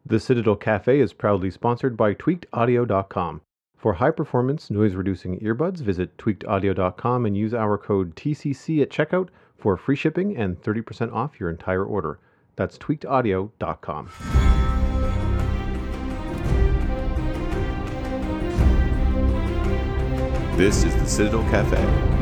The Citadel Cafe is proudly sponsored by tweakedaudio.com. For high-performance, noise-reducing earbuds, visit tweakedaudio.com and use our code TCC at checkout for free shipping and 30% off your entire order. That's tweakedaudio.com. This is the Citadel Cafe.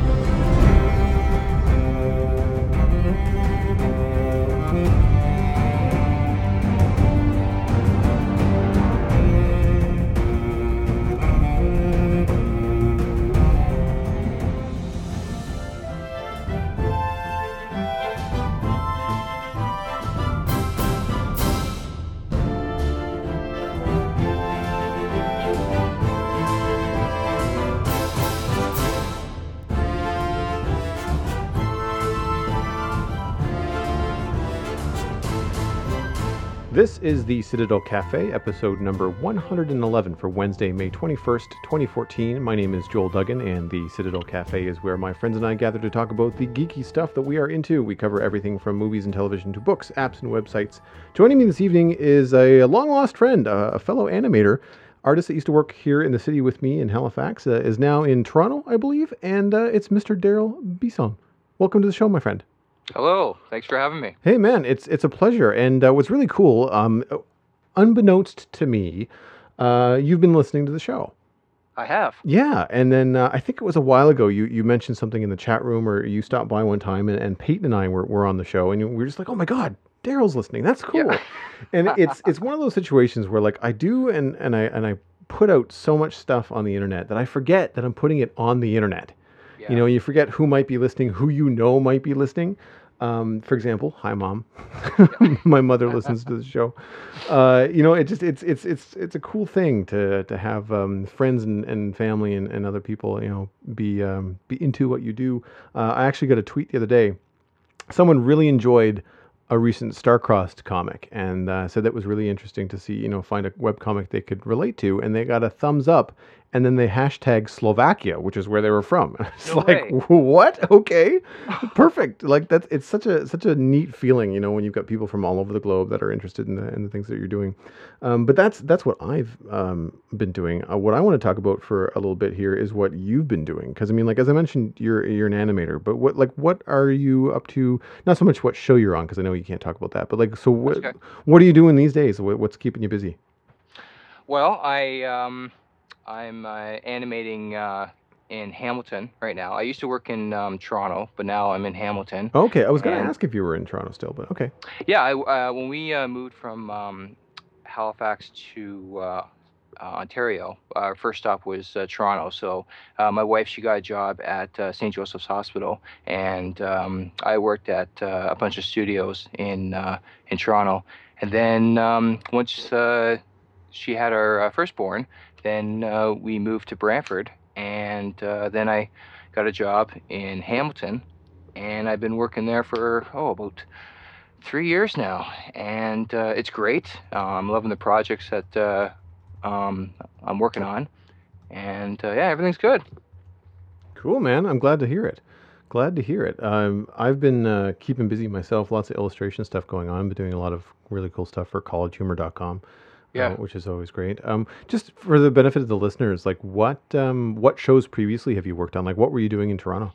This is the Citadel Cafe, episode number 111 for Wednesday, May 21st, 2014. My name is Joel Duggan, and the Citadel Cafe is where my friends and I gather to talk about the geeky stuff that we are into. We cover everything from movies and television to books, apps, and websites. Joining me this evening is a long-lost friend, a fellow animator, artist that used to work here in the city with me in Halifax, is now in Toronto, I believe, and it's Mr. Daryl Bisson. Welcome to the show, my friend. Hello. Thanks for having me. Hey, man, it's a pleasure. And what's really cool, unbeknownst to me, you've been listening to the show. I have. Yeah, and then I think it was a while ago, you mentioned something in the chat room, or you stopped by one time, and Peyton and I were on the show, and we were just like, oh my God, Daryl's listening. That's cool. Yeah. And it's one of those situations where, like, I do, and I put out so much stuff on the internet that I forget that I'm putting it on the internet. Yeah. You know, you forget who might be listening, who you know might be listening. For example, hi Mom, my mother listens to the show. You know, it's a cool thing to have friends and family and other people, you know, be into what you do. I actually got a tweet the other day. Someone really enjoyed a recent Starcrossed comic and said that was really interesting to see, you know, find a webcomic they could relate to, and they got a thumbs up. And then they hashtag Slovakia, which is where they were from. It's No like, way. what? Okay, perfect. Like it's such a neat feeling, you know, when you've got people from all over the globe that are interested in the things that you're doing. But that's what I've been doing. What I want to talk about for a little bit here is what you've been doing, because I mean, like as I mentioned, you're an animator. But what are you up to? Not so much what show you're on, because I know you can't talk about that. But like, so what Okay. what are you doing these days? What's keeping you busy? Well, I'm animating in Hamilton right now. I used to work in Toronto, but now I'm in Hamilton. Okay, I was going to And ask if you were in Toronto still, but okay. yeah, when we moved from Halifax to Ontario, our first stop was Toronto. So my wife, she got a job at St. Joseph's Hospital, and I worked at a bunch of studios in Toronto. And then once she had our firstborn, then we moved to Brantford, and then I got a job in Hamilton, and I've been working there for about 3 years now, and it's great. I'm loving the projects that I'm working on, and yeah, everything's good. Cool, man. I'm glad to hear it. Glad to hear it. I've been keeping busy myself. Lots of illustration stuff going on. I've been doing a lot of really cool stuff for collegehumor.com, Yeah. which is always great. Just for the benefit of the listeners, like what shows previously have you worked on? Like what were you doing in Toronto?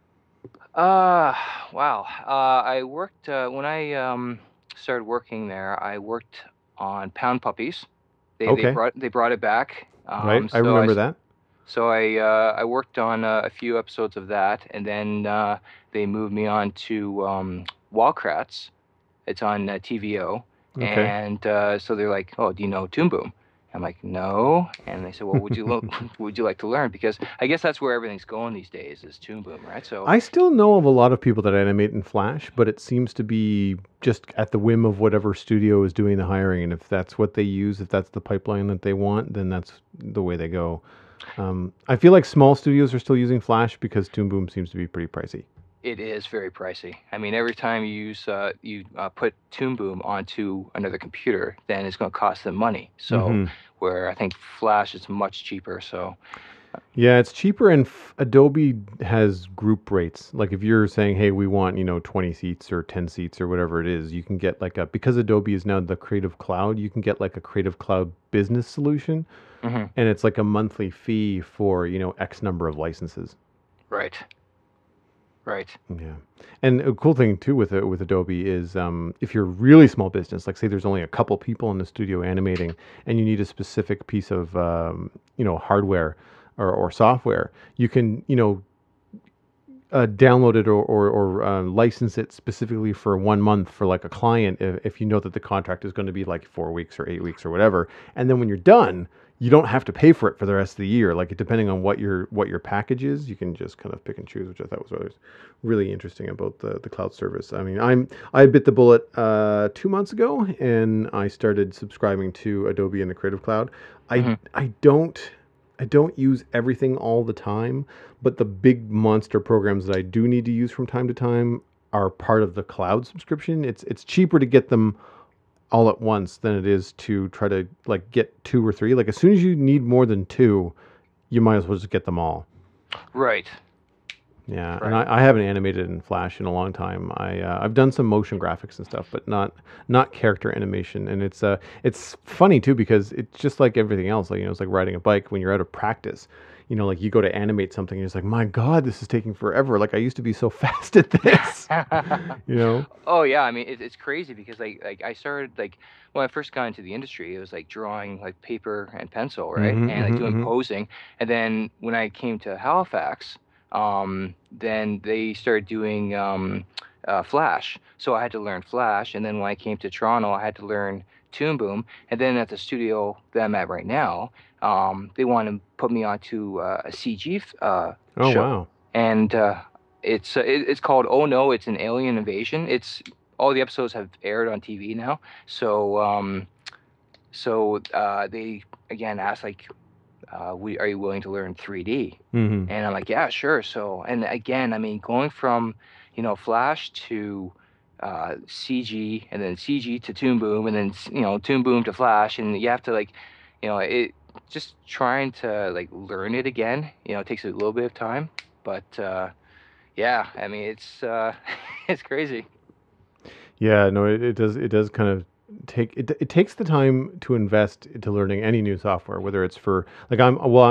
Uh, wow. I worked when I started working there. I worked on Pound Puppies. Okay. They brought it back. Right. I So remember that. So I worked on a few episodes of that, and then they moved me on to Wallcrats. It's on TVO, Okay. and so they're like, "Oh, do you know Toon Boom?" I'm like, "No," and they said, "Well, would you like to learn?" Because I guess that's where everything's going these days is Toon Boom, right? So I still know of a lot of people that animate in Flash, but it seems to be just at the whim of whatever studio is doing the hiring. And if that's what they use, if that's the pipeline that they want, then that's the way they go. I feel like small studios are still using Flash because Toon Boom seems to be pretty pricey. it is very pricey. I mean, every time you put Toon Boom onto another computer, then it's going to cost them money. So Mhm. where I think Flash is much cheaper. So Yeah, it's cheaper, and Adobe has group rates. Like if you're saying, "Hey, we want 20 seats or 10 seats or whatever it is," you can get like a because Adobe is now the Creative Cloud. You can get like a Creative Cloud business solution, Hmm. and it's like a monthly fee for X number of licenses. Right. Right. Yeah, and a cool thing too with Adobe is if you're a really small business, like say there's only a couple people in the studio animating, and you need a specific piece of hardware or software, you can download it or license it specifically for 1 month for like a client if you know that the contract is going to be like 4 weeks or 8 weeks or whatever, and then when you're done, you don't have to pay for it for the rest of the year. Like depending on what your package is, you can just kind of pick and choose, which I thought was always really interesting about the cloud service. I mean, I bit the bullet 2 months ago, and I started subscribing to Adobe and the Creative Cloud. I Hmm. I don't I don't use everything all the time, but the big monster programs that I do need to use from time to time are part of the cloud subscription. It's cheaper to get them all at once than it is to try to like get two or three. Like as soon as you need more than two, you might as well just get them all. Right. Yeah, and Right. I haven't animated in Flash in a long time. I've done some motion graphics and stuff, but not character animation. And it's funny too because it's just like everything else. Like it's like riding a bike when you're out of practice. Like you go to animate something and it's like, my God, this is taking forever. Like I used to be so fast at this. You know? Oh yeah, I mean it's crazy because like I started like when I first got into the industry, it was like drawing like paper and pencil, right? Mm-hmm, And like mm-hmm, doing mm-hmm. posing. And then when I came to Halifax, then they started doing Flash. So I had to learn Flash, and then when I came to Toronto, I had to learn Toon Boom. And then at the studio that I'm at right now, they want to put me onto a CG Oh show, wow. and it's called Oh No, It's an Alien Invasion. It's all the episodes have aired on TV now. So they again asked like, we are you willing to learn 3D? Mm-hmm. And I'm like, yeah, sure. So and again, I mean, going from Flash to CG, and then CG to Toon Boom, and then Toon Boom to Flash, and you have to like, it just trying to like learn it again. It takes a little bit of time, but yeah, I mean, it's it's crazy. Yeah, no, it does kind of it takes the time to invest into learning any new software, whether it's for like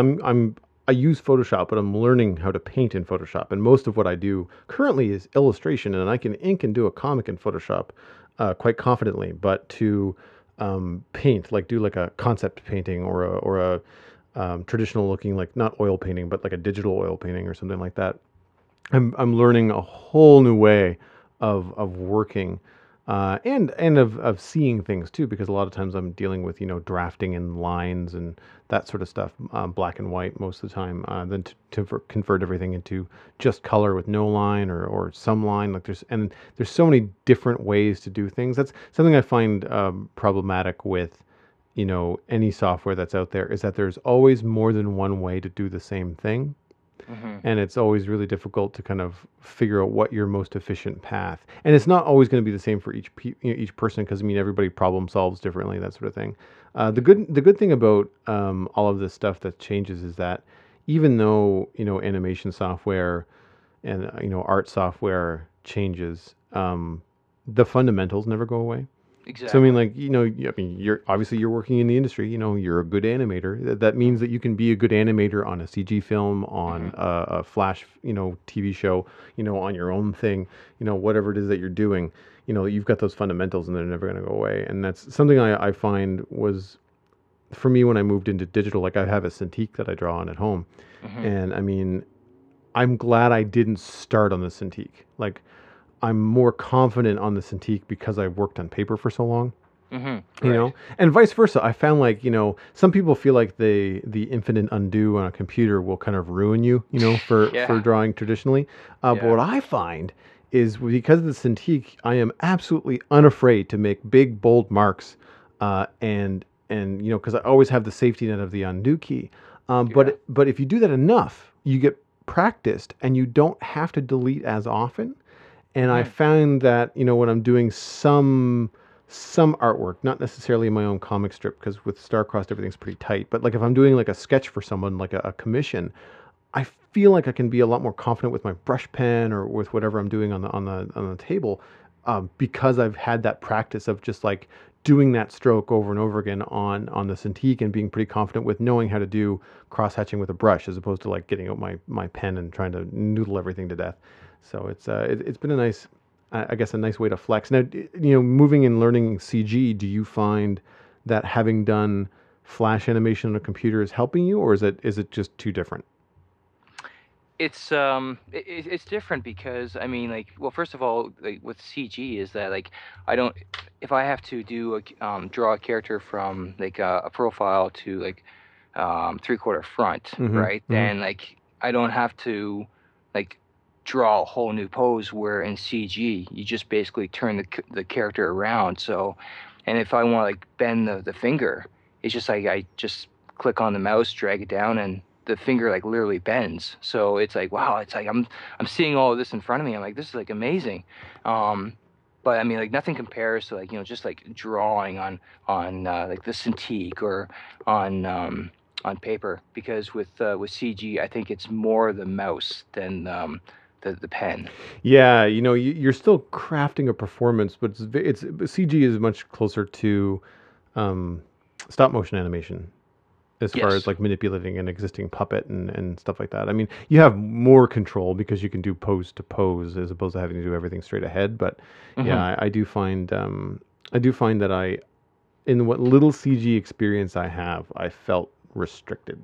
I use Photoshop, but I'm learning how to paint in Photoshop, and most of what I do currently is illustration, and I can ink and do a comic in Photoshop quite confidently. But to paint, like do like a concept painting or a traditional looking, like not oil painting, but like a digital oil painting or something like that, I'm learning a whole new way of working and of seeing things too, because a lot of times I'm dealing with drafting in lines and that sort of stuff, black and white most of the time. Then to convert everything into just color with no line or some line. Like there's so many different ways to do things. That's something I find problematic with any software that's out there, is that there's always more than one way to do the same thing, Hmm. and it's always really difficult to kind of figure out what your most efficient path. And it's not always going to be the same for each person, because I mean everybody problem solves differently, that sort of thing. The good thing about all of this stuff that changes is that even though animation software and art software changes, the fundamentals never go away. So I mean, Exactly. like I mean, you're working in the industry. You're a good animator. That means that you can be a good animator on a CG film, on Hmm. a Flash, TV show, on your own thing, whatever it is that you're doing. You've got those fundamentals, and they're never going to go away. And that's something I find was for me when I moved into digital. Like I have a Cintiq that I draw on at home, Hmm. and I mean, I'm glad I didn't start on the Cintiq. Like I'm more confident on the Cintiq because I worked on paper for so long, Hmm. Right. and vice versa. I found like some people feel like the infinite undo on a computer will kind of ruin you, for Yeah. drawing traditionally. But Yeah. what I find is because of the Cintiq, I am absolutely unafraid to make big bold marks, and because I always have the safety net of the undo key. Yeah. But if you do that enough, you get practiced, and you don't have to delete as often. And I Hmm. found that when I'm doing some some artwork, not necessarily my own comic strip, because with Starcrossed everything's pretty tight. But like if I'm doing like a sketch for someone, like a commission, I feel like I can be a lot more confident with my brush pen or with whatever I'm doing on the table, because I've had that practice of just like doing that stroke over and over again on the Cintiq and being pretty confident with knowing how to do cross hatching with a brush as opposed to like getting out my pen and trying to noodle everything to death. So it's been a nice, I guess, a nice way to flex. Now, moving and learning CG, do you find that having done flash animation on a computer is helping you, or is it just too different? It's different because I mean, like, well, first of all, like with CG is that like I don't, if I have to do draw a character from like a profile to like three-quarter front, Mm-hmm. right? Mm-hmm. Then like I don't have to like draw a whole new pose where in CG you just basically turn the character around. So, and if I want to like bend the finger, it's just like I just click on the mouse, drag it down, and the finger like literally bends. So it's like wow, it's like I'm seeing all of this in front of me. I'm like this is like amazing. Um, but I mean like nothing compares to like just like drawing on like the Cintiq or on paper because with CG I think it's more the mouse than the pen. Yeah, you're still crafting a performance, but CG is much closer to um, stop motion animation as far as Yes. like manipulating an existing puppet and stuff like that. I mean, you have more control because you can do pose to pose as opposed to having to do everything straight ahead. But yeah, Hmm. I do find that in what little CG experience I have, I felt restricted.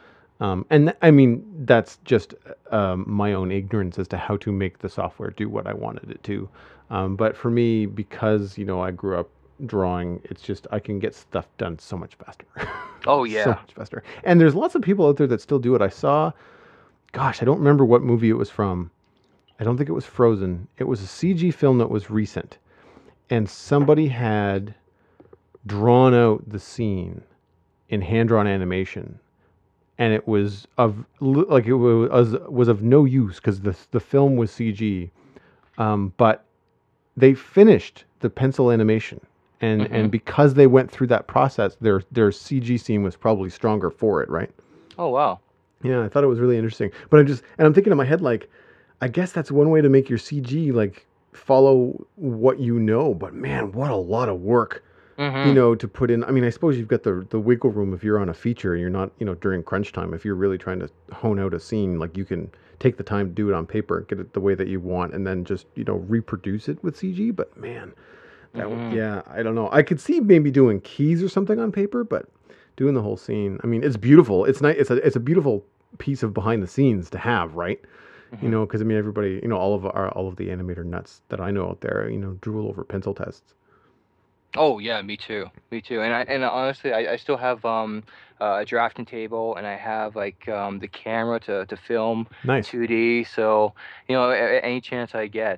And I mean, that's just my own ignorance as to how to make the software do what I wanted it to. But for me, because I grew up drawing, it's just I can get stuff done so much faster, Oh so yeah. much faster. And there's lots of people out there that still do it. I saw, gosh, I don't remember what movie it was from. I don't think it was Frozen. It was a CG film that was recent, and somebody had drawn out the scene in hand drawn animation, and it was like it was of no use because the film was CG. But they finished the pencil animation, and Hmm. because they went through that process, their CG scene was probably stronger for it, right? Oh wow. Yeah, I thought it was really interesting. But I'm thinking in my head like, I guess that's one way to make your CG like follow what you know. But man, what a lot of work Hmm. to put in. I mean, I suppose you've got the wiggle room if you're on a feature and you're not, during crunch time. If you're really trying to hone out a scene, like you can take the time to do it on paper, get it the way that you want, and then just reproduce it with CG. But man, Hmm. yeah, I don't know. I could see maybe doing keys or something on paper, but doing the whole scene. I mean, it's beautiful. It's nice. It's a beautiful piece of behind the scenes to have, right? Hmm. Because I mean, everybody, all of the animator nuts that I know out there, drool over pencil tests. Oh yeah, me too. Me too. And honestly, I still have a drafting table and I have like the camera to film Nice. 2D. So, any chance I get,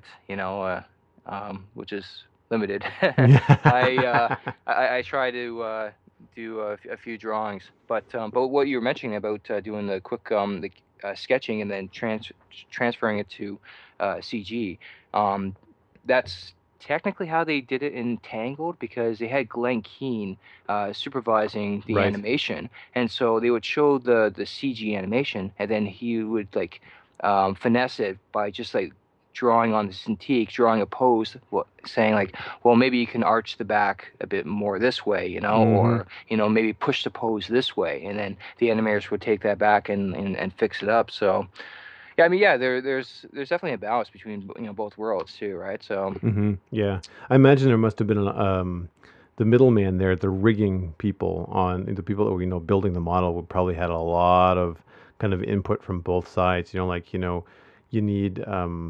which is limited, I uh Yeah. I try to do a few drawings. But what you were mentioning about doing the quick the sketching and then transferring it to CG, um that's technically how they did it in Tangled because they had Glenn Keane supervising the Right. animation, and so they would show the CG animation, and then he would like finesse it by just like drawing on the Cintiq, drawing a pose, saying like, well, maybe you can arch the back a bit more this way, Mm-hmm. or maybe push the pose this way, and then the animators would take that back and fix it up. So yeah, I mean, yeah, there's definitely a balance between both worlds too, right? So. Mm-hmm. Yeah. I imagine there must have been the middleman there, the rigging people the people that were, building the model would probably had a lot of kind of input from both sides. Like, you need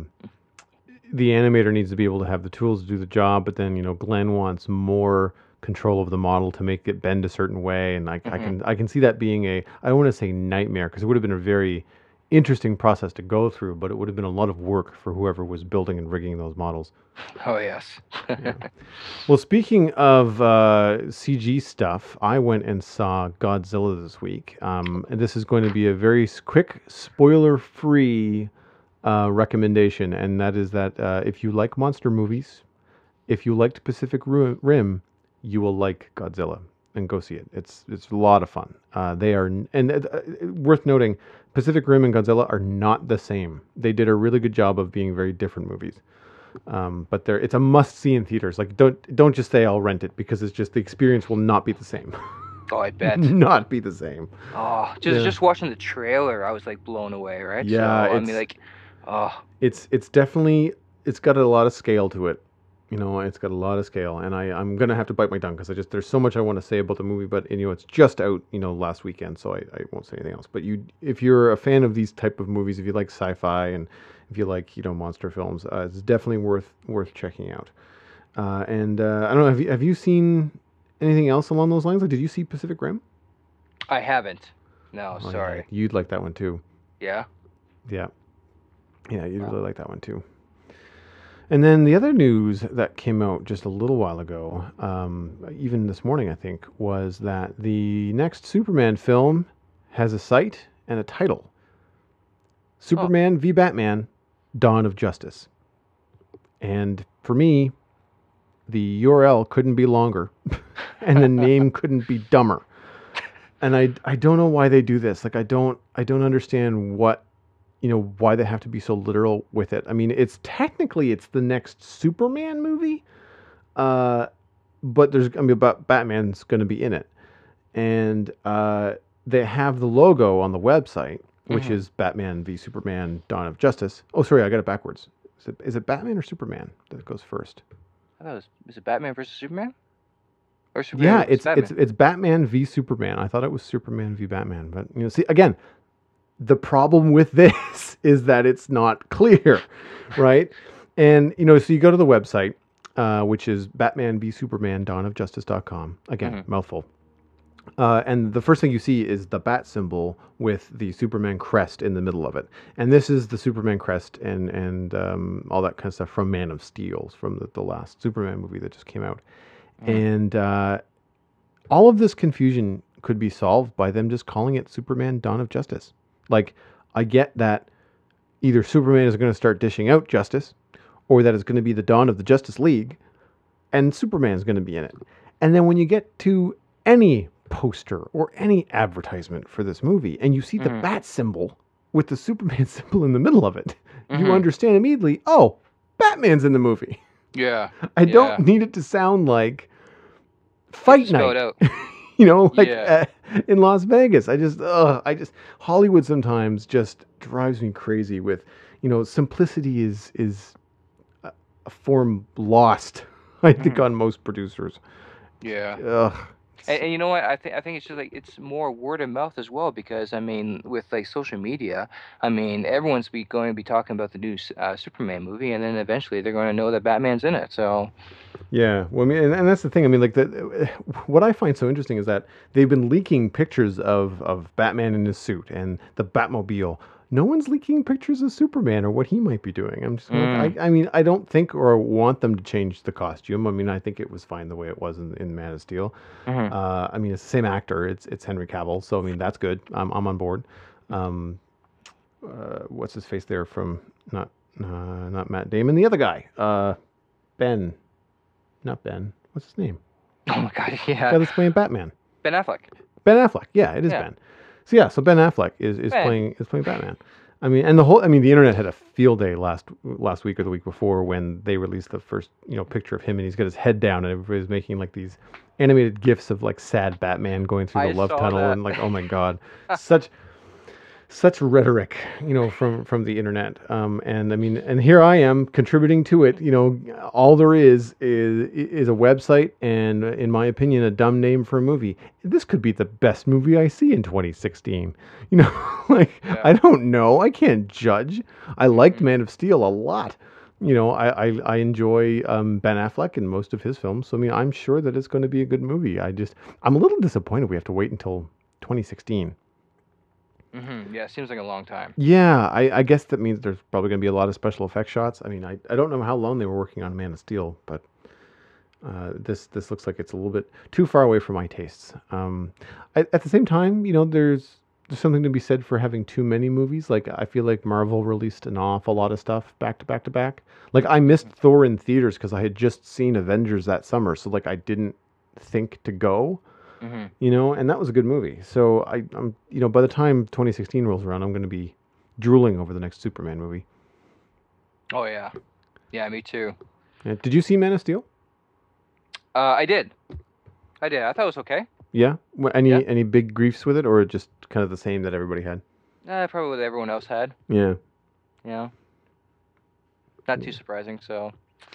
the animator needs to be able to have the tools to do the job, but then, Glenn wants more control of the model to make it bend a certain way. And Mhm. I can see that being I don't want to say nightmare because it would have been a very interesting process to go through, but it would have been a lot of work for whoever was building and rigging those models. Oh yes. Yeah. Well, speaking of CG stuff, I went and saw Godzilla this week. And this is going to be a very quick, spoiler-free recommendation, and that is that if you like monster movies, if you liked Pacific Rim, you will like Godzilla and go see it. It's a lot of fun. They are worth noting. Pacific Rim and Godzilla are not the same. They did a really good job of being very different movies. But it's a must see in theaters. Like don't just say I'll rent it, because it's just the experience will not be the same. Oh, I bet. Not be the same. Oh, Yeah. just watching the trailer, I was like blown away, right? Yeah, So I mean, like, oh, it's definitely, it's got a lot of scale to it. It's got a lot of scale, and I'm gonna have to bite my tongue because there's so much I want to say about the movie, but it's just out last weekend, so I won't say anything else. But if you're a fan of these type of movies, if you like sci-fi and if you like monster films, it's definitely worth checking out. And I don't know, have you seen anything else along those lines? Like, did you see Pacific Rim? I haven't. No, Oh, yeah, sorry. you'd like that one too. Yeah. Yeah, yeah, you'd Wow. really like that one too. And then the other news that came out just a little while ago, even this morning, I think, was that the next Superman film has a site and a title: Oh. Superman v Batman: Dawn of Justice. And for me, the URL couldn't be longer, and the name couldn't be dumber. And I don't know why they do this. Like, I don't understand why they have to be so literal with it. I mean, it's the next Superman movie, but Batman's going to be in it, and they have the logo on the website, which Hmm. is Batman v Superman: Dawn of Justice. Oh, sorry, I got it backwards. Is it Batman or Superman that goes first? I thought is it Batman versus Superman? Or Superman Yeah, versus Batman? it's Batman v Superman. I thought it was Superman v Batman, but see again. The problem with this is that it's not clear, right? And so you go to the website, which is Batman v Superman: dawnofjustice.com. Again, Hmm. mouthful. And the first thing you see is the bat symbol with the Superman crest in the middle of it. And this is the Superman crest and all that kind of stuff from Man of Steel, from the last Superman movie that just came out. Hmm. And all of this confusion could be solved by them just calling it Superman: Dawn of Justice. Like, I get that either Superman is going to start dishing out justice, or that it's going to be the dawn of the Justice League, and Superman is going to be in it. And then when you get to any poster or any advertisement for this movie, and you see the Hmm. bat symbol with the Superman symbol in the middle of it, you Hmm. understand immediately, oh, Batman's in the movie. Yeah. I don't Yeah. need it to sound like You have to Fight spell it Night. out. Like Yeah. in Las Vegas. Hollywood sometimes just drives me crazy with, simplicity is a form lost, I think, Hmm. on most producers. Yeah. Ugh. And you know what? I think it's just like it's more word of mouth as well because I mean with like social media, I mean everyone's going to be talking about the new Superman movie, and then eventually they're going to know that Batman's in it. So. Yeah, well, I mean, and that's the thing. I mean, like what I find so interesting is that they've been leaking pictures of Batman in his suit and the Batmobile. No one's leaking pictures of Superman or what he might be doing. I'm just like, Mm. I mean, I don't think or want them to change the costume. I mean, I think it was fine the way it was in Man of Steel. Hmm. I mean, it's the same actor. It's Henry Cavill, so I mean that's good. I'm on board. Um, what's his face there from not Matt Damon, the other guy, Ben. Not Ben. What's his name? Oh my God. The Yeah. guy that's playing Batman. Ben Affleck. Ben Affleck. Yeah, it is Yeah. Ben. So Ben Affleck is Ben. playing Batman. I mean, and the internet had a field day last week or the week before when they released the first picture of him, and he's got his head down, and everybody's making like these animated gifs of like sad Batman going through I the love saw tunnel, that. and like, oh my god, such rhetoric, from the internet. And I mean, and here I am contributing to it. All there is a website, and in my opinion, a dumb name for a movie. This could be the best movie I see in 2016. Like, Yeah. I don't know. I can't judge. I liked Hmm. Man of Steel a lot. I enjoy Ben Affleck in most of his films. So I mean, I'm sure that it's going to be a good movie. I'm a little disappointed we have to wait until 2016. Hmm. Yeah. Seems like a long time. Yeah, I guess that means there's probably going to be a lot of special effects shots. I mean, I don't know how long they were working on Man of Steel, but this looks like it's a little bit too far away for my tastes. At the same time, there's there's something to be said for having too many movies. Like I feel like Marvel released an awful lot of stuff back to back to back. Like I missed Thor in theaters because I had just seen Avengers that summer, so like I didn't think to go, Hmm. and that was a good movie. So I'm by the time 2016 rolls around, I'm going to be drooling over the next Superman movie. Oh yeah, yeah, me too. Yeah. Did you see Man of Steel? I did. I did. I thought it was okay. Yeah. Yeah. Any big griefs with it, or just kind of the same that everybody had? Probably what everyone else had. Yeah. Yeah. Not too surprising. So,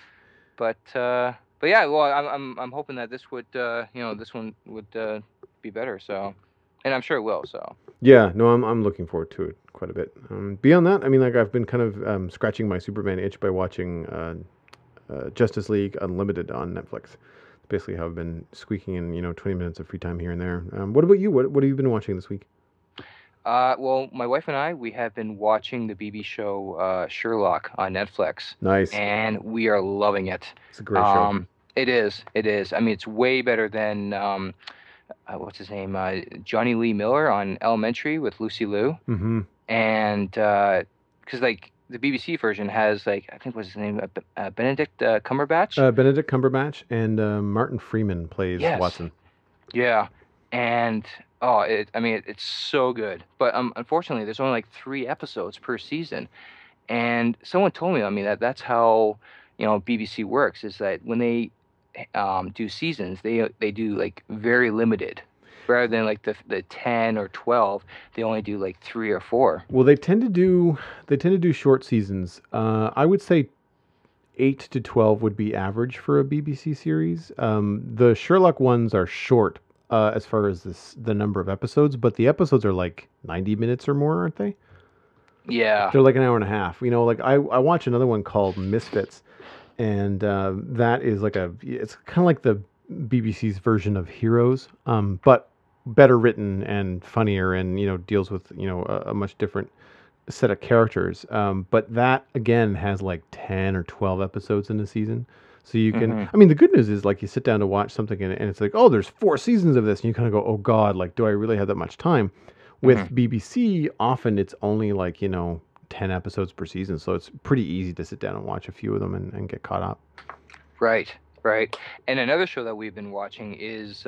but yeah. Well, I'm hoping that this would this one would be better. So, and I'm sure it will. So. Yeah, no, I'm looking forward to it quite a bit. Beyond that, I mean, like I've been kind of scratching my Superman itch by watching Justice League Unlimited on Netflix. Basically, how I've been squeaking in 20 minutes of free time here and there. What about you? What have you been watching this week? Well, my wife and I, we have been watching the BB show Sherlock on Netflix, Nice, and we are loving it. it's a great show. It is. It is. I mean, it's way better than what's his name? Johnny Lee Miller on Elementary with Lucy Liu. Mm-hmm. And because like the BBC version has like I think what's his name? Benedict Cumberbatch. Benedict Cumberbatch and Martin Freeman plays Yes. Watson. Yeah. And I mean, it's so good. But unfortunately, there's only like 3 episodes per season. And someone told me, I mean, that's how, BBC works, is that when they do seasons, they do like very limited. Rather than like the 10 or 12, they only do like 3 or 4. Well, they tend to do short seasons. I would say 8 to 12 would be average for a BBC series. The Sherlock ones are short as far as the number of episodes, but the episodes are like 90 minutes or more, aren't they? Yeah. They're like an hour and a half. Like I watch another one called Misfits, and that is it's kind of like the BBC's version of Heroes, but better written and funnier, and deals with a much different set of characters. But that again has like 10 or 12 episodes in the season. So you can, Hmm. I mean, the good news is like you sit down to watch something and it's like, oh, there's 4 seasons of this. And you kind of go, oh God, like, do I really have that much time? With Hmm. BBC, often it's only like, 10 episodes per season. So it's pretty easy to sit down and watch a few of them and get caught up. Right. Right. And another show that we've been watching is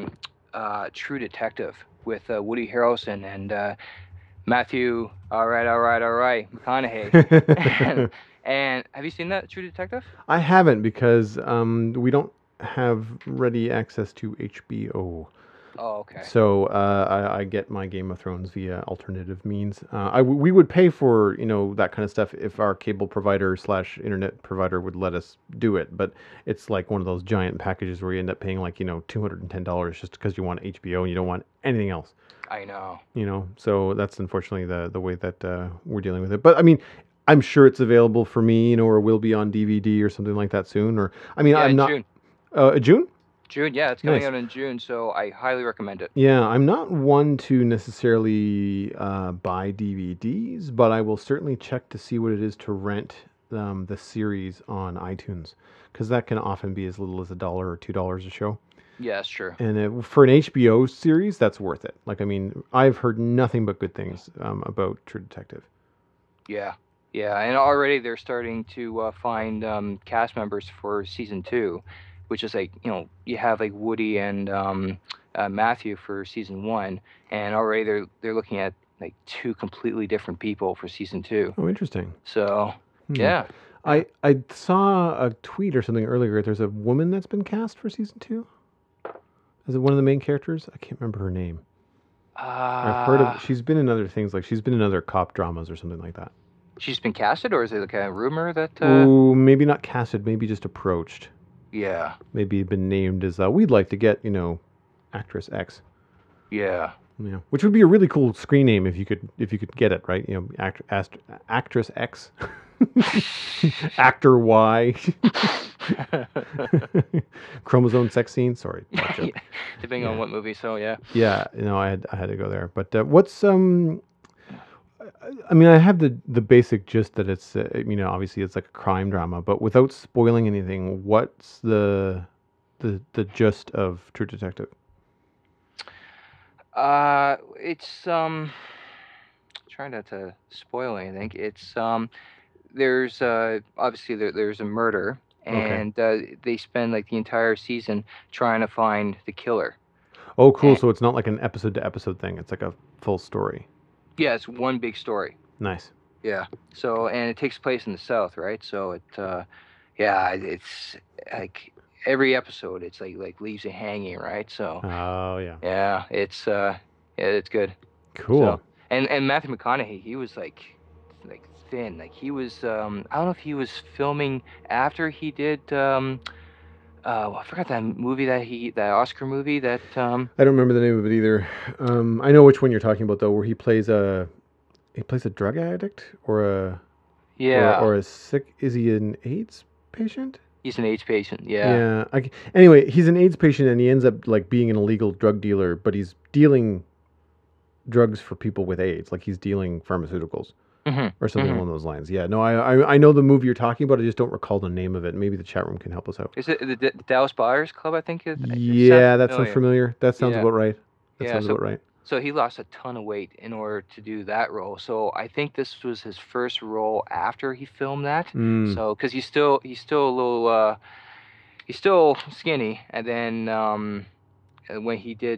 True Detective with Woody Harrelson and Matthew. All right, McConaughey. And have you seen that True Detective? I haven't because we don't have ready access to HBO. Oh, okay. So I get my Game of Thrones via alternative means. We would pay for that kind of stuff if our cable provider slash internet provider would let us do it. But it's like one of those giant packages where you end up paying like $210 just because you want HBO and you don't want anything else. I know. So that's unfortunately the way that we're dealing with it. But I mean, I'm sure it's available for me, or will be on DVD or something like that soon. Or I mean, Yeah, I'm in not June. June. June, yeah, it's coming Nice. out in June, so I highly recommend it. Yeah, I'm not one to necessarily buy DVDs, but I will certainly check to see what it is to rent the series on iTunes, because that can often be as little as $1 or $2 a show. Yeah, that's true. And for an HBO series, that's worth it. Like, I mean, I've heard nothing but good things about True Detective. Yeah, yeah, and already they're starting to find cast members for season 2, which is like you have like Woody and Matthew for season 1, and already they're looking at like 2 completely different people for season 2. Oh, interesting. So Hmm. yeah, I saw a tweet or something earlier. There's a woman that's been cast for season 2. Is it one of the main characters? I can't remember her name. I've heard of. She's been in other things, like she's been in other cop dramas or something like that. she's been casted, or is it like a rumor that? Ooh, maybe not casted. Maybe just approached. Yeah, Maybe been named as. We'd like to get actress X. yeah. Yeah, which would be a really cool screen name if you could get it right. Actress X, actor Y, chromosome sex scene. Sorry, bad joke. Yeah, depending on Yeah. what movie. So yeah. Yeah, I had to go there. But what's I mean, I have the basic gist that it's obviously it's like a crime drama, but without spoiling anything, what's the gist of True Detective? It's trying not to spoil anything. It's there's obviously there's a murder, Okay. and they spend like the entire season trying to find the killer. Oh, cool. And So it's not like an episode to episode thing. It's like a full story. yeah, it's one big story. Nice. Yeah. So and it takes place in the South, right? So it yeah, it's like every episode it's like leaves you hanging, right? So Oh, yeah. yeah, yeah, it's good. So Cool. and Matthew McConaughey, he was like thin. Like he was I don't know if he was filming after he did I forgot that movie that Oscar movie that I don't remember the name of it either. I know which one you're talking about though, where he plays a drug addict or yeah, a sick. Is he an AIDS patient? he's an AIDS patient. Yeah. Yeah. Anyway, he's an AIDS patient and he ends up like being an illegal drug dealer, but he's dealing drugs for people with AIDS. Like he's dealing pharmaceuticals Mhm. or something Mhm. along those lines. Yeah. No, I know the movie you're talking about. I just don't recall the name of it. Maybe the chat room can help us out. Is it the Dallas Buyers Club? I think it sounds Yeah, that sounds familiar. familiar. That sounds Yeah. about right. That Yeah. sounds So about right. so he lost a ton of weight in order to do that role. So I think this was his first role after he filmed that. Mm. So because he's still a little he's still skinny, and then when he did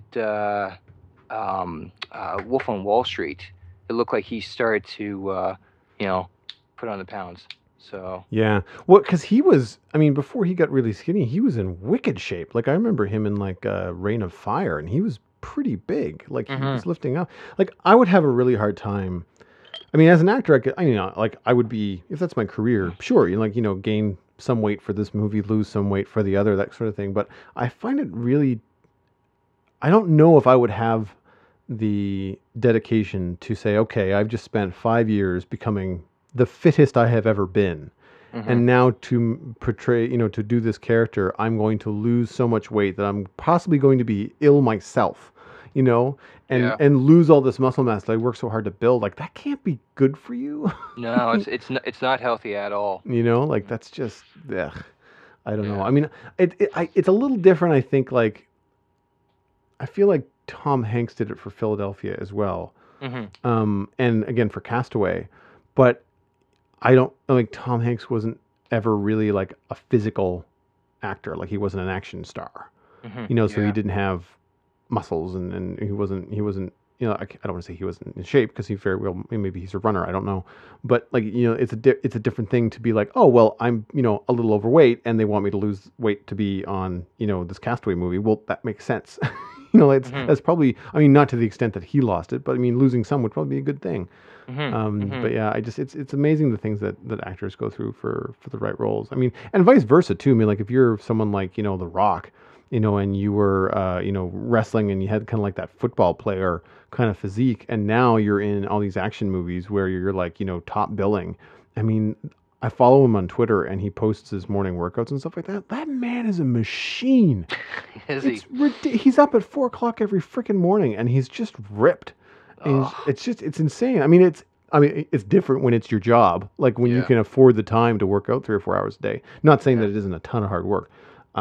Wolf on Wall Street, it looked like he started to you know put on the pounds. So Yeah. Well, because he was, I mean, before he got really skinny, he was in wicked shape. Like, I remember him in, like, Reign of Fire, and he was pretty big. Like, he hmm was lifting up. Like, I would have a really hard time. I mean, as an actor, like, I would be, if that's my career, sure, gain some weight for this movie, lose some weight for the other, that sort of thing. But I find it really, I don't know if I would have the dedication to say, okay, I've just spent 5 years becoming the fittest I have ever been, hmm and now to portray, to do this character, I'm going to lose so much weight that I'm possibly going to be ill myself, you know, yeah. and lose all this muscle mass that I worked so hard to build. Like that can't be good for you. No, it's not healthy at all. Like that's just, ugh, I don't know. Yeah. I mean, it's a little different. I think like I feel like Tom Hanks did it for Philadelphia as well, hmm and again for Castaway, but I don't like Tom Hanks wasn't ever really like a physical actor. Like he wasn't an action star, so he Yeah. didn't have muscles and he wasn't, I don't want to say he wasn't in shape because he very well, maybe he's a runner. I don't know. But like, it's a different thing to be like, oh, well, I'm, a little overweight and they want me to lose weight to be on, this Castaway movie. Well, that makes sense. hmm That's probably, I mean, not to the extent that he lost it, but I mean, losing some would probably be a good thing. hmm hmm But yeah, it's amazing the things that actors go through for the right roles. I mean, and vice versa too. I mean, like if you're someone like The Rock, and you were wrestling and you had kind of like that football player kind of physique, and now you're in all these action movies where you're like top billing. I mean, I follow him on Twitter and he posts his morning workouts and stuff like that. That man is a machine. Is he? He's up at 4 o'clock every freaking morning and he's just ripped. And Oh, it's insane. I mean, it's different when it's your job, like when you yeah. can afford the time to work out 3 or 4 hours a day. Not saying Yeah. that it isn't a ton of hard work,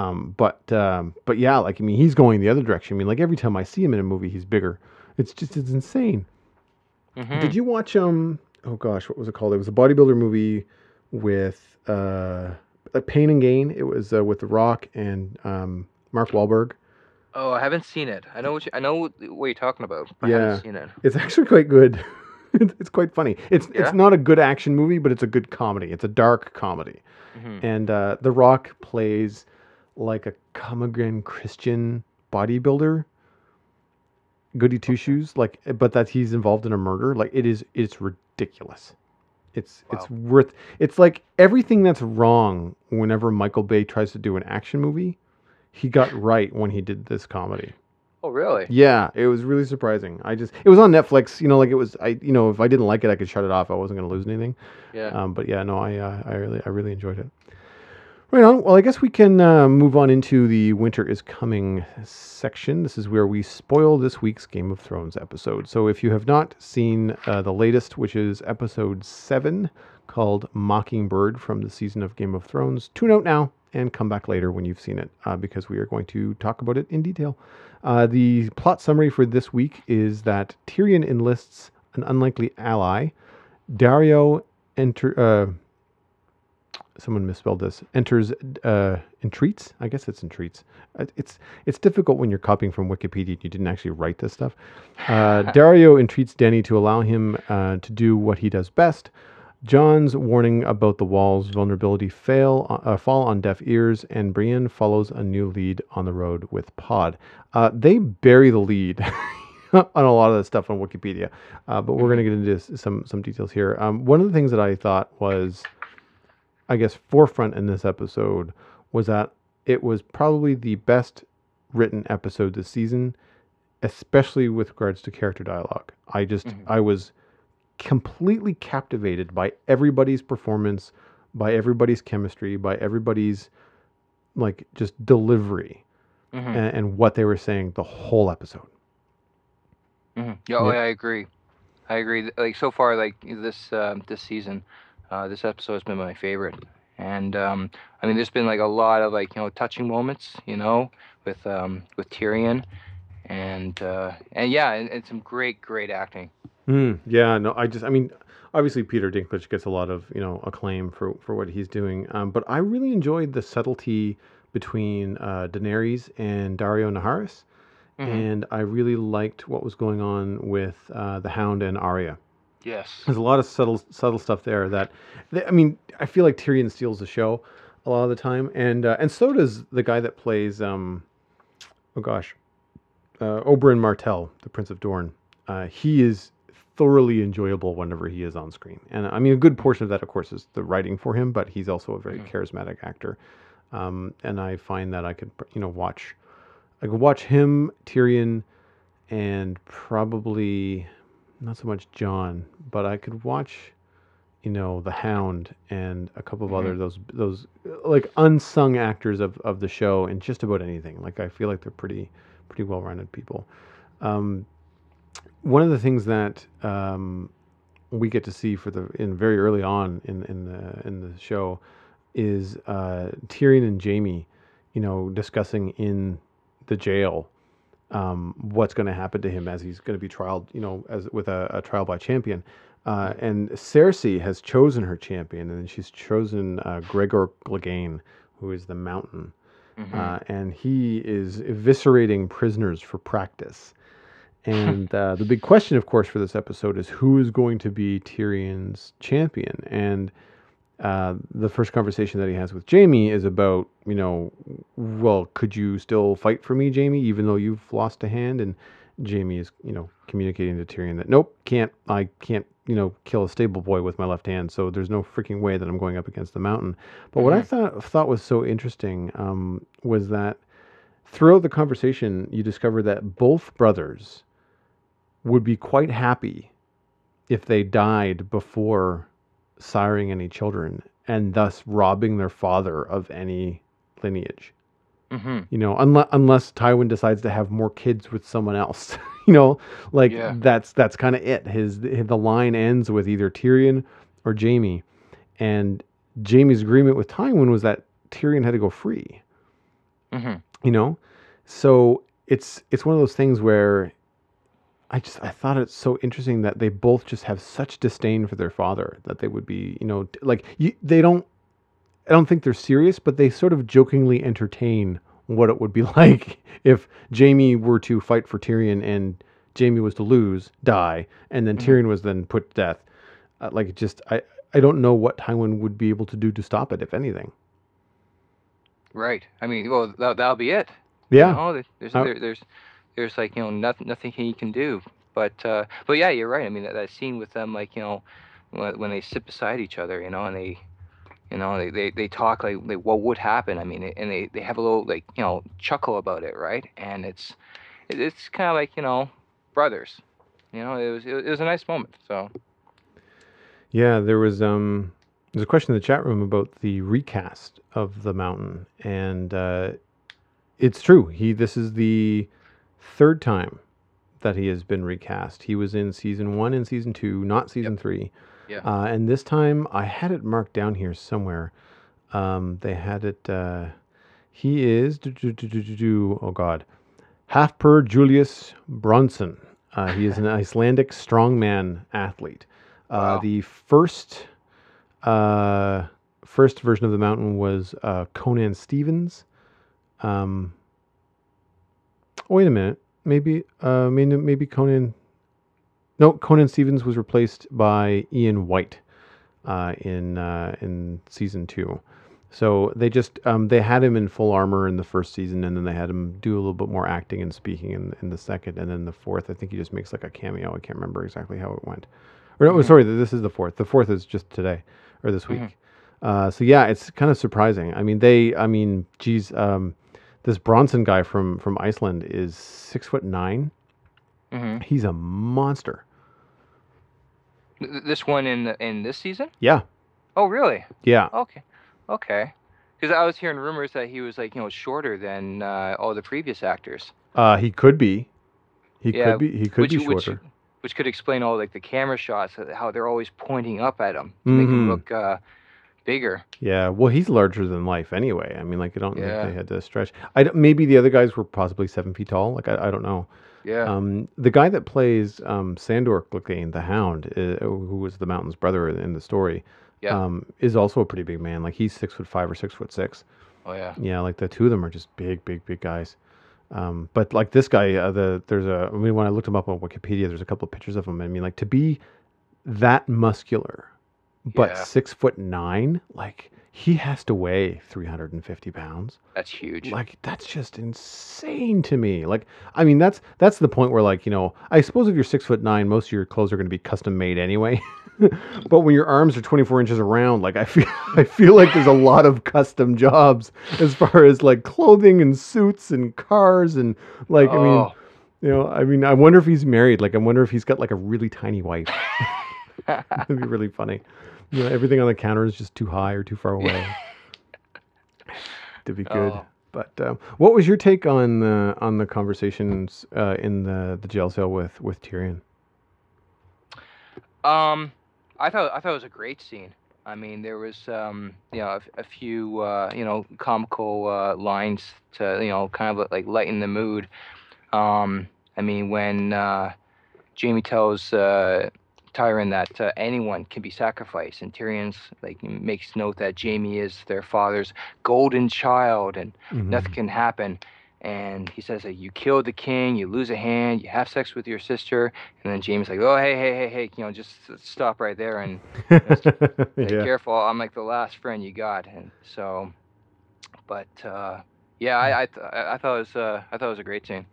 but yeah, like I mean, he's going the other direction. I mean, like every time I see him in a movie, he's bigger. It's insane. Did hmm you watch Oh gosh, what was it called? It was a bodybuilder movie with like Pain and Gain. It was with The Rock and Mark Wahlberg. Oh, I haven't seen it. I know what you're talking about, but I haven't Yeah, seen it. it's actually quite good. It's quite funny. It's Yeah. not a good action movie, but it's a good comedy. It's a dark comedy, hmm and The Rock plays like a come again Christian bodybuilder, goody two Okay. shoes. Like, but that he's involved in a murder. Like, it's ridiculous. It's Wow. worth. It's like everything that's wrong whenever Michael Bay tries to do an action movie, he got right when he did this comedy. Oh, really? Yeah, it was really surprising. It was on Netflix. Like it was. If I didn't like it, I could shut it off. I wasn't going to lose anything. Yeah. But yeah, no, I really enjoyed it. Right on. Well, I guess we can move on into the Winter is Coming section. This is where we spoil this week's Game of Thrones episode. So if you have not seen the latest, which is episode 7, called Mockingbird from the season of Game of Thrones, tune out now and come back later when you've seen it because we are going to talk about it in detail. The plot summary for this week is that Tyrion enlists an unlikely ally. Dario someone misspelled this. Entreats. I guess it's entreats. It's difficult when you're copying from Wikipedia and you didn't actually write this stuff. Dario entreats Dany to allow him to do what he does best. John's warning about the wall's vulnerability fall on deaf ears, and Brienne follows a new lead on the road with Pod. They bury the lead on a lot of the stuff on Wikipedia, but we're going to get into some details here. One of the things that I thought was, I guess, forefront in this episode was that it was probably the best written episode this season, especially with regards to character dialogue. I was completely captivated by everybody's performance, by everybody's chemistry, by everybody's like just delivery and what they were saying the whole episode. Yeah, I agree. Like so far, like this season, this episode has been my favorite. And I mean, there's been like a lot of like touching moments, with Tyrion, and yeah, and some great acting. Yeah, no, I mean, obviously Peter Dinklage gets a lot of acclaim for what he's doing, but I really enjoyed the subtlety between Daenerys and Dario Naharis, and I really liked what was going on with the Hound and Arya. Yes, there's a lot of subtle stuff there that, I mean, I feel like Tyrion steals the show a lot of the time, and so does the guy that plays Oberyn Martell, the Prince of Dorne. He is thoroughly enjoyable whenever he is on screen. And I mean, a good portion of that, of course, is the writing for him, but he's also a very charismatic actor. And I find that I could watch him, Tyrion, and probably not so much Jon, but I could watch, the Hound and a couple of other those like unsung actors of the show in just about anything. Like, I feel like they're pretty well-rounded people. One of the things that we get to see very early on in the show is Tyrion and Jaime, discussing in the jail what's going to happen to him as he's going to be trialed, as with a trial by champion. And Cersei has chosen her champion, and she's chosen Gregor Clegane, who is the Mountain, and he is eviscerating prisoners for practice. And the big question, of course, for this episode is who is going to be Tyrion's champion. And the first conversation that he has with Jaime is about, well, could you still fight for me, Jaime, even though you've lost a hand? And Jaime is, communicating to Tyrion that, nope, I can't, kill a stable boy with my left hand. So there's no freaking way that I'm going up against the Mountain. But what I thought was so interesting was that throughout the conversation, you discover that both brothers would be quite happy if they died before siring any children, and thus robbing their father of any lineage. Unless Tywin decides to have more kids with someone else. That's kind of it. The line ends with either Tyrion or Jaime, and Jaime's agreement with Tywin was that Tyrion had to go free. So it's one of those things where I thought it's so interesting that they both just have such disdain for their father that they would be, I don't think they're serious, but they sort of jokingly entertain what it would be like if Jaime were to fight for Tyrion and Jaime was to die, and then Tyrion was then put to death. I don't know what Tywin would be able to do to stop it, if anything. Right. I mean, well, that'll be it. Yeah. There's like nothing he can do, but yeah, you're right. I mean that scene with them, like when they sit beside each other, and they talk like what would happen. I mean, and they have a little like chuckle about it, right? And it's kind of like brothers. It was a nice moment. So yeah, there's a question in the chat room about the recast of the Mountain, and it's true. This is the third time that he has been recast. He was in season 1 and season 2, not season 3. Yeah. And this time, I had it marked down here somewhere. They had it. He is. Oh God. Hafper Julius Bronson. He is an Icelandic strongman athlete. Wow. The uh, first version of the mountain was Conan Stevens. Um, wait a minute. Maybe Conan. No, Conan Stevens was replaced by Ian White in season 2. So they had him in full armor in the first season, and then they had him do a little bit more acting and speaking in the second, and then the fourth. I think he just makes like a cameo. I can't remember exactly how it went. Or no, Hmm. sorry, this is the fourth. The fourth is just today or this Hmm. week. So yeah, it's kind of surprising. Geez, this Bronson guy from Iceland is 6'9". Hmm. He's a monster. This one in this season? Yeah, Oh, really? yeah. Okay. Okay. Because I was hearing rumors that he was like, shorter than all the previous actors. He could be. He could Yeah, be. He could which be which shorter. which could explain all like the camera shots, how they're always pointing up at him to make him Hmm. look bigger. Yeah, well, he's larger than life anyway. I mean, like, I don't think they Yeah. had to stretch. Maybe the other guys were possibly 7 feet tall. Like, I don't know. Yeah. The guy that plays Sandor Clegane, the Hound, who was the Mountain's brother in the story, Yeah. is also a pretty big man. Like, he's 6'5" or 6'6". Oh yeah. Yeah, like the two of them are just big, big, big guys. But like this guy, when I looked him up on Wikipedia, there's a couple of pictures of him. I mean, like to be that muscular but Yeah. 6'9", like he has to weigh 350 pounds. That's huge. Like that's just insane to me. Like, I mean, that's the point where, like, I suppose if you're 6'9", most of your clothes are going to be custom made anyway. But when your arms are 24 inches around, like I feel like there's a lot of custom jobs as far as like clothing and suits and cars and like, Oh. I wonder if he's married. Like, I wonder if he's got like a really tiny wife. That'd be really funny. Everything on the counter is just too high or too far away to be good. Oh. But what was your take on the conversations in the jail cell with Tyrion? I thought it was a great scene. I mean, there was a few comical lines to kind of like lighten the mood. I mean, when Jamie tells Tyrion that anyone can be sacrificed, and Tyrion's like makes note that Jamie is their father's golden child, and Hmm. nothing can happen. And he says that you killed the king, you lose a hand, you have sex with your sister, and then Jamie's like, "Oh, hey, hey, hey, hey, just stop right there and say, Yeah. careful. I'm like the last friend you got." And so, but yeah, I thought it was a great scene.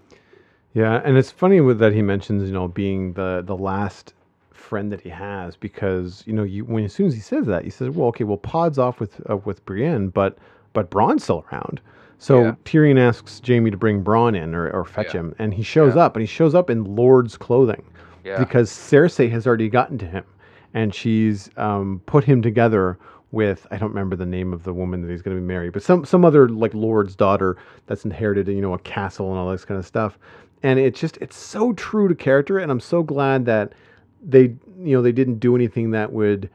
Yeah, and it's funny with that he mentions, being the last friend that he has because when as soon as he says that, he says, "Well, okay, well, Pod's off with Brienne, but Bronn's still around." So Yeah, Tyrion asks Jamie to bring Bronn in or fetch yeah, him, and he shows yeah, up, and he shows up in Lord's clothing yeah, because Cersei has already gotten to him, and she's put him together with, I don't remember the name of the woman that he's going to be married, but some other like Lord's daughter that's inherited a castle and all this kind of stuff, and it's so true to character, and I'm so glad that they didn't do anything that would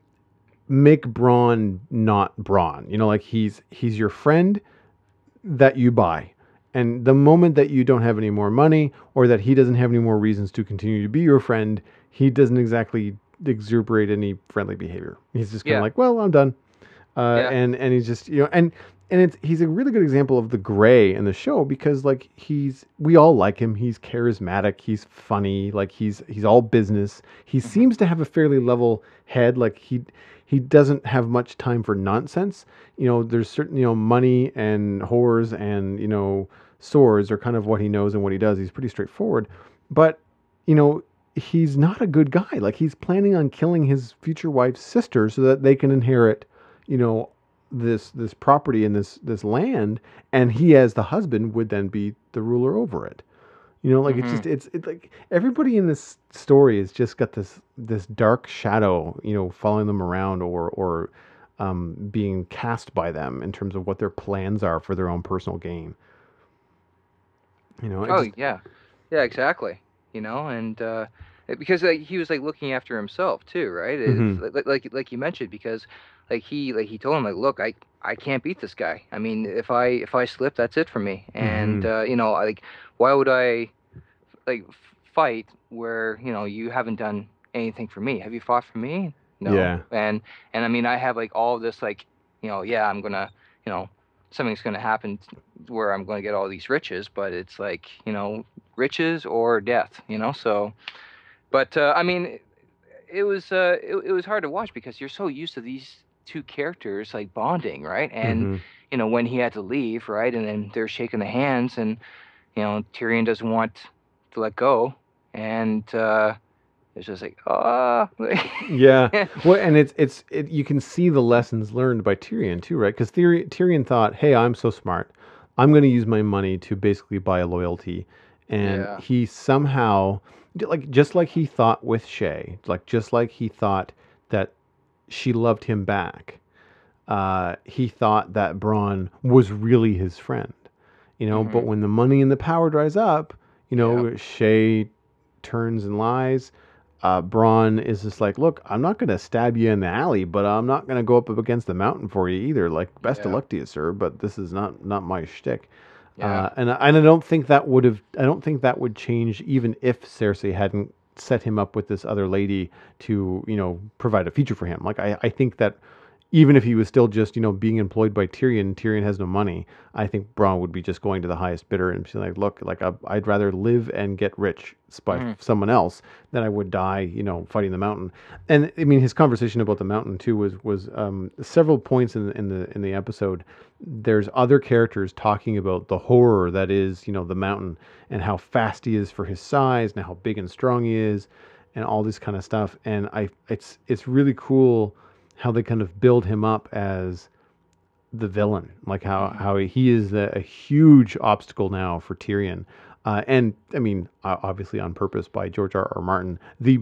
make Braun not Braun. Like he's your friend that you buy. And the moment that you don't have any more money or that he doesn't have any more reasons to continue to be your friend, he doesn't exactly exuberate any friendly behavior. He's just kind of yeah, like, well, I'm done. yeah. And he's just, and he's a really good example of the gray in the show because like we all like him. He's charismatic. He's funny. Like he's all business. He Hmm. seems to have a fairly level head. Like he doesn't have much time for nonsense. There's certain, money and whores and, swords are kind of what he knows and what he does. He's pretty straightforward, but you know, he's not a good guy. Like he's planning on killing his future wife's sister so that they can inherit, you know, this property and this land, and he as the husband would then be the ruler over it. Like it's Hmm. just it's like everybody in this story has just got this dark shadow, following them around or being cast by them in terms of what their plans are for their own personal gain. It Oh just yeah, yeah, exactly. And because like he was like looking after himself too, right? It's Hmm. like you mentioned, because he told him like, look, I can't beat this guy. I mean, if I slip, that's it for me. And Hmm. like, why would I like fight where you haven't done anything for me? Have you fought for me? No. Yeah. And I mean, I have like all this like, yeah, I'm gonna, you know, something's gonna happen where I'm gonna get all these riches, but it's like, riches or death, so. But I mean, it was hard to watch because you're so used to these two characters like bonding, right? And Hmm. when he had to leave, right, and then they're shaking the hands, and Tyrion doesn't want to let go, and it's just like, ah, Yeah. Well, and you can see the lessons learned by Tyrion too, right? Because Tyrion thought, "Hey, I'm so smart. I'm going to use my money to basically buy a loyalty," and yeah, he somehow, like just like he thought with Shay, like just like he thought that she loved him back. He thought that Bronn was really his friend, But hmm, when the money and the power dries up, yeah, Shay turns and lies. Braun is just like, look, I'm not going to stab you in the alley, but I'm not going to go up against the mountain for you either. Like, best of yeah, luck to you, sir, but this is not my shtick. yeah, And I don't think that would have. I don't think that would change even if Cersei hadn't set him up with this other lady to provide a future for him. Like I think that even if he was still just being employed by Tyrion, Tyrion has no money. I think Bronn would be just going to the highest bidder and be like, look, like I'd rather live and get rich by hmm, someone else than I would die, fighting the mountain. And I mean, his conversation about the mountain too was several points in the episode. There's other characters talking about the horror that is the mountain and how fast he is for his size and how big and strong he is and all this kind of stuff. And it's really cool how they kind of build him up as the villain, like hmm, how he is a huge obstacle now for Tyrion. And I mean, obviously on purpose by George R. R. Martin.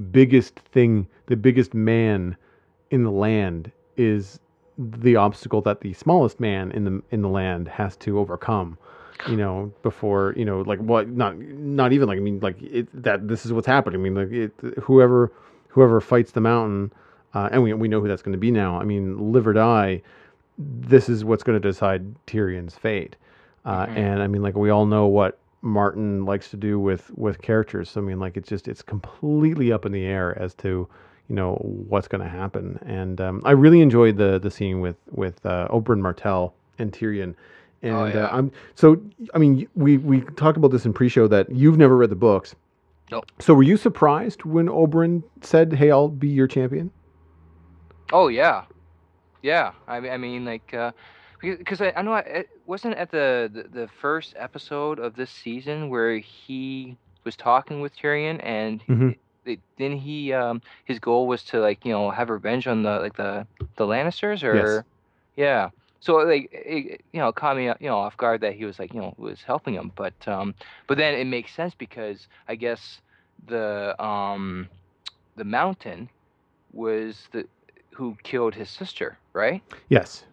The biggest man in the land is the obstacle that the smallest man in the land has to overcome. Before like what? Not even like I mean, like that. This is what's happening. I mean, like whoever fights the mountain, and we know who that's going to be now. I mean, live or die, this is what's going to decide Tyrion's fate. hmm. And I mean, like we all know what Martin likes to do with characters. So I mean, like it's completely up in the air as to what's going to happen. And I really enjoyed the scene with Oberyn Martell and Tyrion. Oh And yeah. I'm so I mean we talked about this in pre-show that you've never read the books. Nope. So were you surprised when Oberyn said, "Hey, I'll be your champion"? Oh yeah. Yeah, I mean, like, because I know it wasn't at the first episode of this season where he was talking with Tyrion, and Hmm. then his goal was to like have revenge on the Lannisters, Yes. or yeah. So like it caught me off guard that he was like was helping him, but then it makes sense because I guess the um the mountain was the who killed his sister, right? Yes.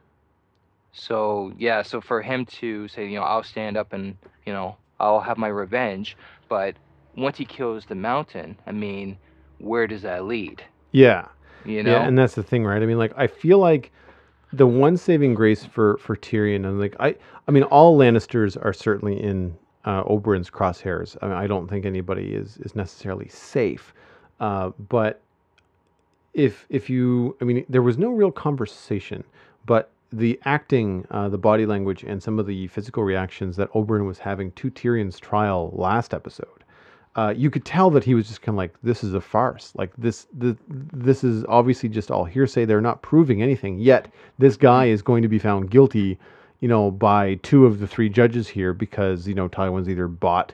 So yeah, so for him to say, I'll stand up and, I'll have my revenge, but once he kills the mountain, I mean, where does that lead? Yeah. You Yeah, know? and that's the thing, right? I mean, like I feel like the one saving grace for Tyrion, and like I mean, all Lannisters are certainly in Oberyn's crosshairs. I mean, I don't think anybody is necessarily safe, but if you, I mean, there was no real conversation, but the acting, the body language, and some of the physical reactions that Oberyn was having to Tyrion's trial last episode, you could tell that he was just kind of like, this is a farce. Like this is obviously just all hearsay. They're not proving anything. Yet this guy Hmm. is going to be found guilty, by two of the three judges here because Tywin's either bought,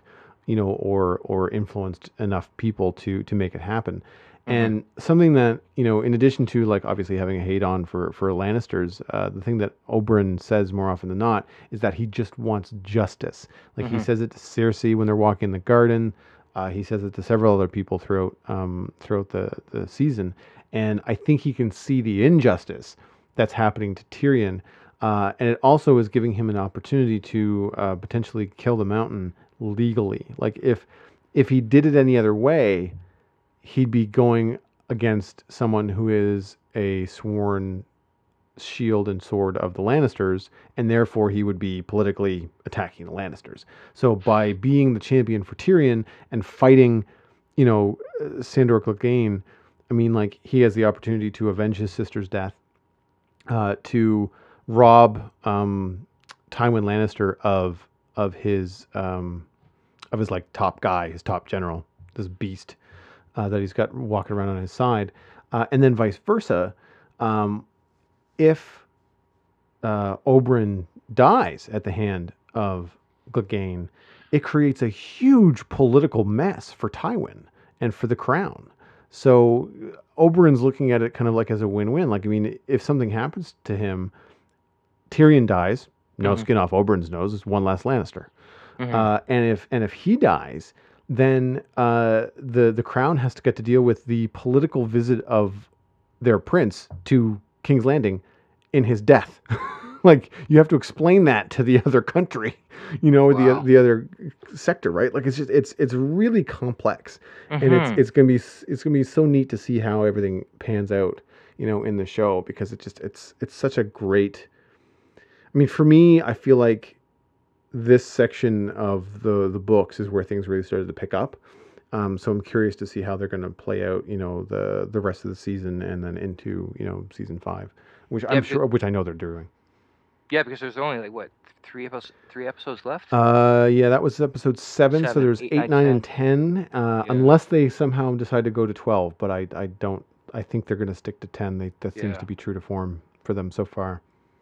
or influenced enough people to make it happen. Hmm. And something that in addition to like obviously having a hate on for Lannisters, the thing that Oberyn says more often than not is that he just wants justice. Like he Hmm. says it to Cersei when they're walking in the garden. He says it to several other people throughout the season, and I think he can see the injustice that's happening to Tyrion, and it also is giving him an opportunity to potentially kill the Mountain legally. Like if he did it any other way, he'd be going against someone who is a sworn shield and sword of the Lannisters, and therefore he would be politically attacking the Lannisters. So by being the champion for Tyrion and fighting, Sandor Clegane, I mean, like, he has the opportunity to avenge his sister's death, to rob Tywin Lannister of his like top guy, his top general, this beast that he's got walking around on his side, and then vice versa. If Oberyn dies at the hand of Clegane, it creates a huge political mess for Tywin and for the crown. So Oberyn's looking at it kind of like as a win-win. Like, I mean, if something happens to him, Tyrion dies, no skin off Oberyn's nose. It's one less Lannister. And if he dies, then the crown has to get to deal with the political visit of their prince to King's Landing in his death. Like, you have to explain that to the other country, Wow. the other sector, right? Like, it's just it's really complex, and it's gonna be so neat to see how everything pans out, in the show, because it's such a great. I mean, for me, I feel like this section of the books is where things really started to pick up. So I'm curious to see how they're going to play out, the rest of the season and then into, season 5, which Yeah, which I know they're doing. yeah, because there's only like what, three episodes left. Yeah, that was episode 7. So there's 8, 8, 9, 9, 10. and 10, unless they somehow decide to go to 12. But I don't. I think they're going to stick to 10. That seems Yeah. to be true to form for them so far.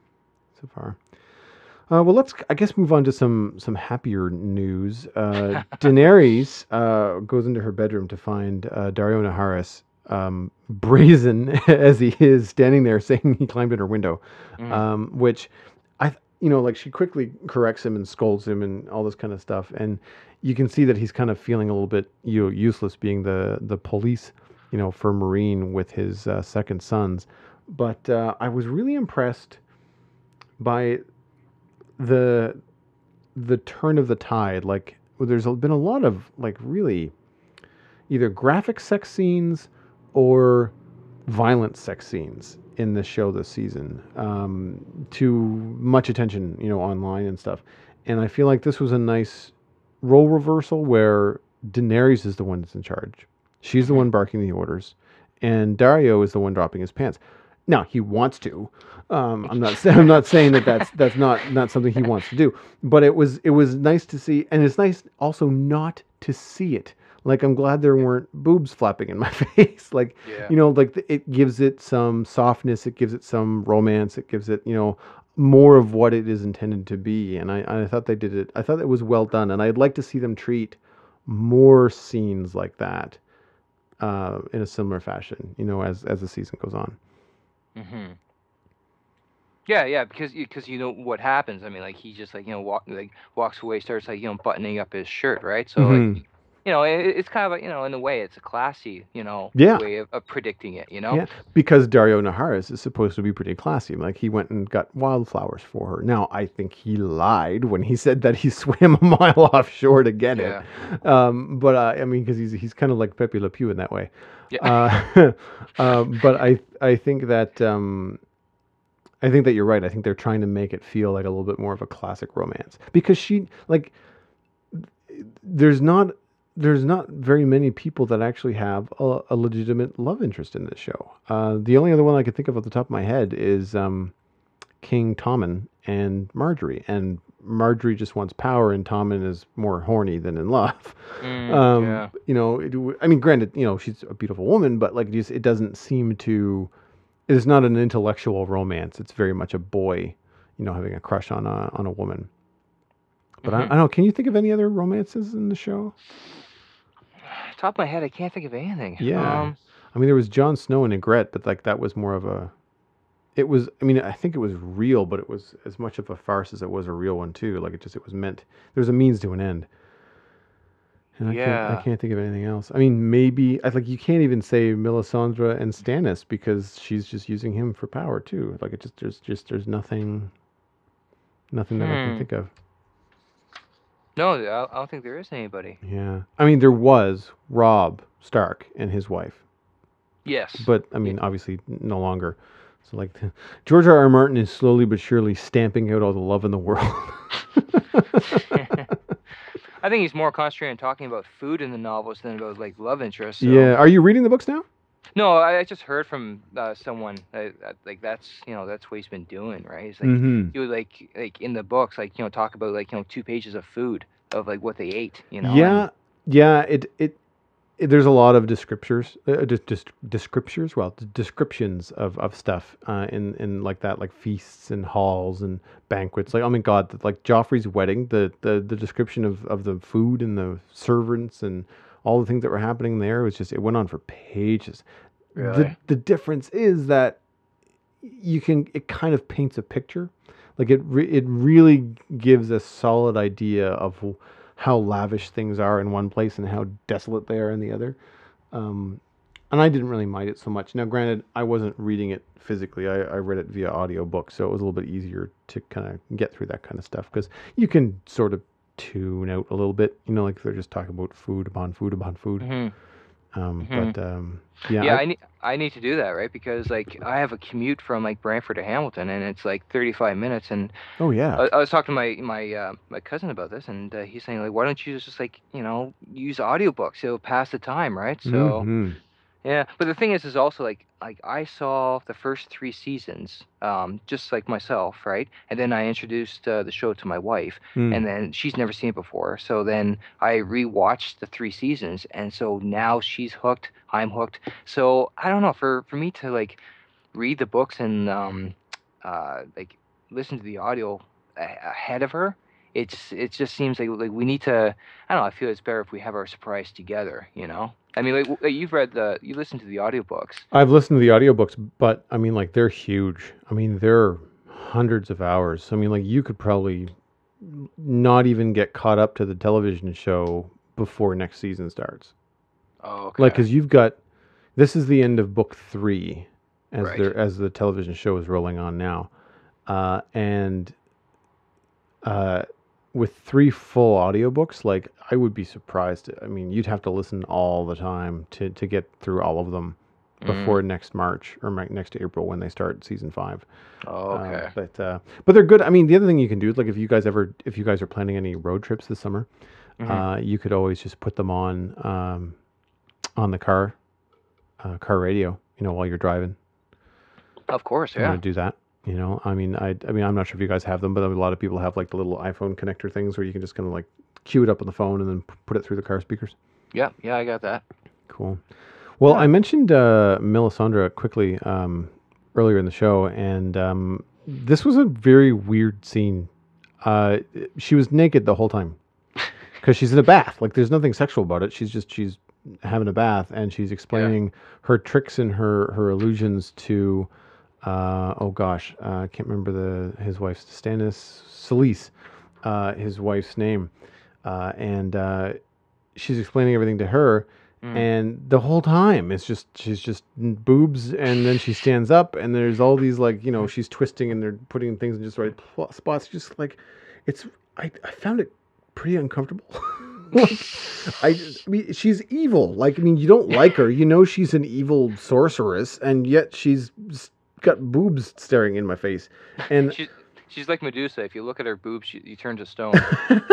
Well, let's, I guess, move on to some happier news. Daenerys goes into her bedroom to find Dario Naharis, brazen as he is, standing there saying he climbed in her window, which like, she quickly corrects him and scolds him and all this kind of stuff, and you can see that he's kind of feeling a little bit useless being the police, for Meereen with his second sons. But I was really impressed by the turn of the tide. Like, there's been a lot of, like, really either graphic sex scenes or violent sex scenes in the show this season, to much attention, online and stuff. And I feel like this was a nice role reversal where Daenerys is the one that's in charge. She's the one barking the orders, and Dario is the one dropping his pants. Now, he wants to. I'm not saying that's not something he wants to do, but it was nice to see, and it's nice also not to see it. Like, I'm glad there weren't boobs flapping in my face. Like, Yeah. like, it gives it some softness, it gives it some romance, it gives it, more of what it is intended to be. And I thought they did it. I thought it was well done, and I'd like to see them treat more scenes like that in a similar fashion, as the season goes on. Yeah, because you know what happens. I mean, like, he just, like, walks away, starts, like, buttoning up his shirt, right? So like, it's kind of, in a way, it's a classy, Yeah. way of predicting it, Yeah, because Dario Naharis is supposed to be pretty classy. Like, he went and got wildflowers for her. Now, I think he lied when he said that he swam a mile offshore to get it. But I mean, because he's kind of like Pepe Le Pew in that way. Yeah. But I think that you're right. I think they're trying to make it feel like a little bit more of a classic romance, because there's not very many people that actually have a legitimate love interest in this show. The only other one I could think of off the top of my head is King Tommen and Marjorie. And Marjorie just wants power, and Tommen is more horny than in love. Yeah. I mean, granted, she's a beautiful woman, but, like, it doesn't seem to. It's not an intellectual romance. It's very much a boy, having a crush on a woman. But I don't know. Can you think of any other romances in the show? Top of my head, I can't think of anything. Yeah. I mean, there was Jon Snow and Ygritte, but, like, that was more of a. It was. I mean, I think it was real, but it was as much of a farce as it was a real one too. Like, it was meant. There was a means to an end. And I can't think of anything else. I mean, maybe you can't even say Melisandre and Stannis, because she's just using him for power too. Like, there's nothing that I can think of. No, I don't think there is anybody. Yeah, I mean, there was Robb Stark and his wife. Yes. But I mean, obviously, no longer. So like, George R. R. Martin is slowly but surely stamping out all the love in the world. I think he's more concentrated on talking about food in the novels than about like love interests. So Yeah. Are you reading the books now? no, I just heard from someone like that's that's what he's been doing, right? It's like Mm-hmm. he would like in the books like talk about like 2 pages of food of like what they ate, and Yeah. Yeah. There's a lot of descriptions of stuff in like that, like feasts and halls and banquets. Like, oh my God, like Joffrey's wedding, the description of the food and the servants and all the things that were happening there was just, it went on for pages. really. The difference is that it kind of paints a picture. Like it really gives a solid idea of how lavish things are in one place and how desolate they are in the other. Um, and I didn't really mind it so much. Now, granted, I wasn't reading it physically. I read it via audiobook, so it was a little bit easier to kind of get through that kind of stuff because you can sort of tune out a little bit. You know, like they're just talking about food upon food upon food. Hmm. Hmm. But yeah, Yeah, I need to do that, right? Because like I have a commute from like Brantford to Hamilton, and it's like 35 minutes. And oh yeah. I was talking to my cousin about this, and he's saying like, why don't you just like use audiobooks? It'll pass the time, right? So. Mm-hmm. Yeah, but the thing is also like I saw the first 3 seasons, just like myself, right? And then I introduced the show to my wife, Mm. and then she's never seen it before. So then I rewatched the 3 seasons, and so now she's hooked, I'm hooked. So I don't know, for me to like read the books and like listen to the audio ahead of her, it just seems like we need to. I don't know. I feel it's better if we have our surprise together. I mean, like you listened to the audiobooks. I've listened to the audiobooks, but I mean, like, they're huge. I mean, they're hundreds of hours. I mean, like, you could probably not even get caught up to the television show before next season starts. Oh, Like, okay. because this is the end of book three, Right. as the television show is rolling on now, and uh, with three full audiobooks, like, I would be surprised. I mean, you'd have to listen all the time to get through all of them Mm. before next March or next April when they start season five. Oh, okay. But they're good. I mean, the other thing you can do is, like, if you guys are planning any road trips this summer, Hmm. you could always just put them on the car radio. You know, while you're driving, Of course, if you yeah. want to do that. You know, I mean, I'm not sure if you guys have them, but a lot of people have like the little iPhone connector things where you can just kind of like cue it up on the phone and then put it through the car speakers. Yeah, yeah, I got that. Cool. Well, I Yeah. mentioned Melisandre quickly earlier in the show, and this was a very weird scene. Uh, she was naked the whole time because she's in a bath. Like, there's nothing sexual about it. She's having a bath, and she's Yeah. explaining her tricks and her illusions to oh gosh, I can't remember his wife's Stannis Selyse, his wife's name, and she's explaining everything to her, Mm. and the whole time it's just she's just boobs, and then she stands up, and there's all these, like, she's twisting and they're putting things in just right spots. Just like, it's I found it pretty uncomfortable. Like, I mean, she's evil. Like, I mean, you don't like her. You know she's an evil sorceress, and yet she's got boobs staring in my face. And She's she's like Medusa. If you look at her boobs, you turn to stone.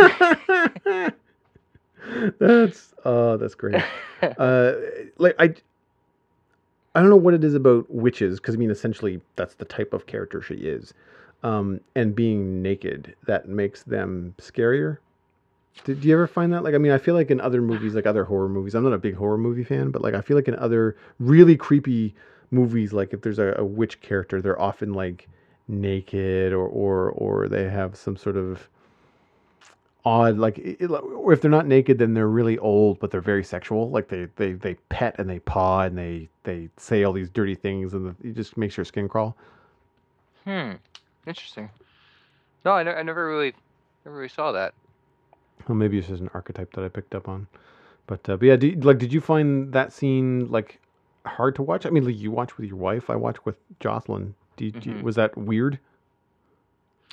that's great. Uh, like, I don't know what it is about witches, because I mean, essentially that's the type of character she is, and being naked, that makes them scarier. Did you ever find that? Like, I mean, I feel like in other movies, like other horror movies, I'm not a big horror movie fan, but like, I feel like in other really creepy movies, like if there's a witch character, they're often like naked, or they have some sort of odd, like, or if they're not naked, then they're really old, but they're very sexual. Like, they pet and they paw and they say all these dirty things, and it just makes your skin crawl. Hmm. Interesting. No, I never really saw that. Well, maybe it's just an archetype that I picked up on. But yeah, did you find that scene like hard to watch? I mean, like, you watch with your wife. I watch with Jocelyn. Hmm. Was that weird?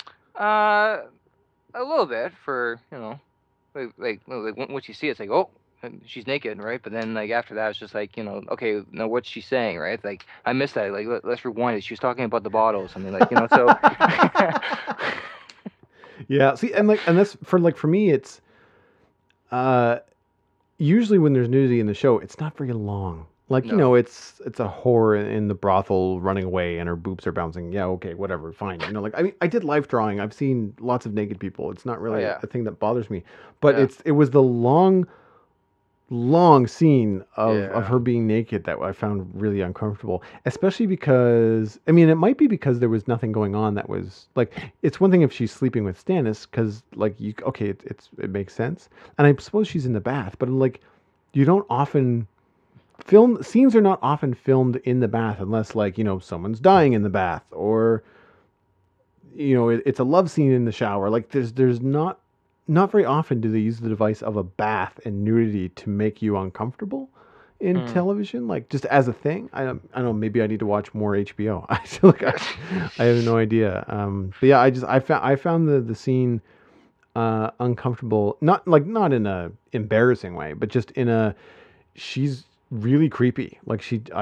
Uh, a little bit for once you see it, it's like, oh, she's naked, right? But then like after that, it's just like, okay, now what's she saying, right? Like I missed that. Like let's rewind it. She was talking about the bottles. I mean, like, so. Yeah. See, and that's for me, it's uh usually when there's nudity in the show, it's not very long. Like, No. it's a whore in the brothel running away and her boobs are bouncing. Yeah, okay, whatever, fine. Like, I mean, I did life drawing. I've seen lots of naked people. It's not Oh really yeah. a thing that bothers me. But Yeah. it was the long scene of Yeah. her being naked that I found really uncomfortable, especially because, I mean, it might be because there was nothing going on that was like, it's one thing if she's sleeping with Stannis because like okay, it makes sense, and I suppose she's in the bath, but like you don't often film scenes are not often filmed in the bath unless like someone's dying in the bath, or it's a love scene in the shower. Like there's not very often do they use the device of a bath and nudity to make you uncomfortable in Hmm. television, like just as a thing. I don't know. Maybe I need to watch more HBO. I feel like I have no idea. But yeah, I found the scene uncomfortable. Not in a embarrassing way, but just in a she's really creepy. Like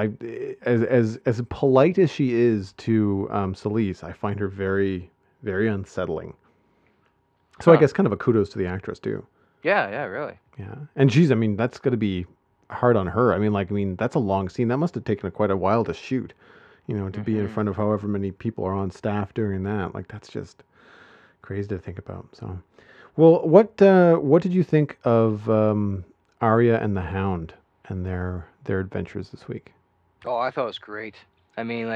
as polite as she is to Celise, I find her very very unsettling. So I Huh. guess kind of a kudos to the actress too. Yeah. Yeah. Really. Yeah, and I mean, that's got to be hard on her. I mean, that's a long scene. That must have taken quite a while to shoot. To be in Hmm. front of however many people are on staff during that. Like that's just crazy to think about. So, well, what did you think of Arya and the Hound and their adventures this week? Oh, I thought it was great. I mean,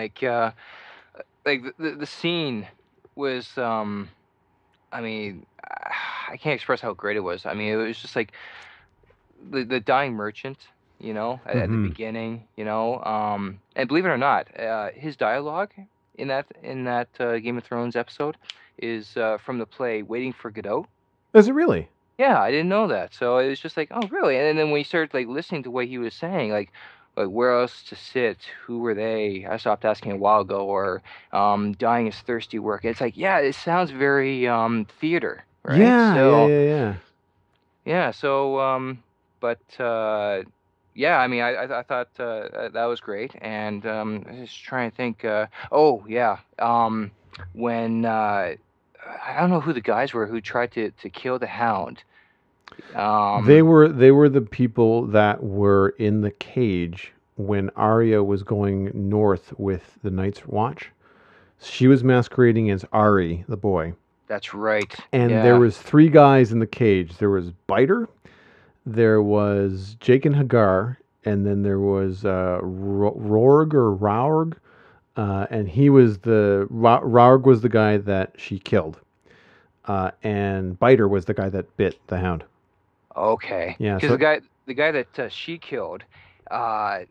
like the scene was I mean, I can't express how great it was. I mean, it was just like the dying merchant, at the Mm-hmm. beginning, and believe it or not, his dialogue in that Game of Thrones episode is from the play Waiting for Godot. Is it really? Yeah, I didn't know that. So it was just like, oh, really? And then when you started like listening to what he was saying, like where else to sit? Who were they? I stopped asking a while ago. Or dying is thirsty work. It's like, yeah, it sounds very theater, right? Yeah, yeah, So yeah, yeah. yeah, so but yeah, I mean, I thought that was great, and I was just trying to think. Oh yeah, when I don't know who the guys were who tried to kill the Hound. They Um, were they were the people that were in the cage when Arya was going north with the Night's Watch. She was masquerading as Ari, the boy. that's right. And there Yeah, was three guys in the cage. There was Biter, there was Jake and Hagar, and then there was Rorg or Raurg, and he was Raurg was the guy that she killed, and Biter was the guy that bit the Hound. okay. Yeah, Because the so guy the guy that she killed, uh,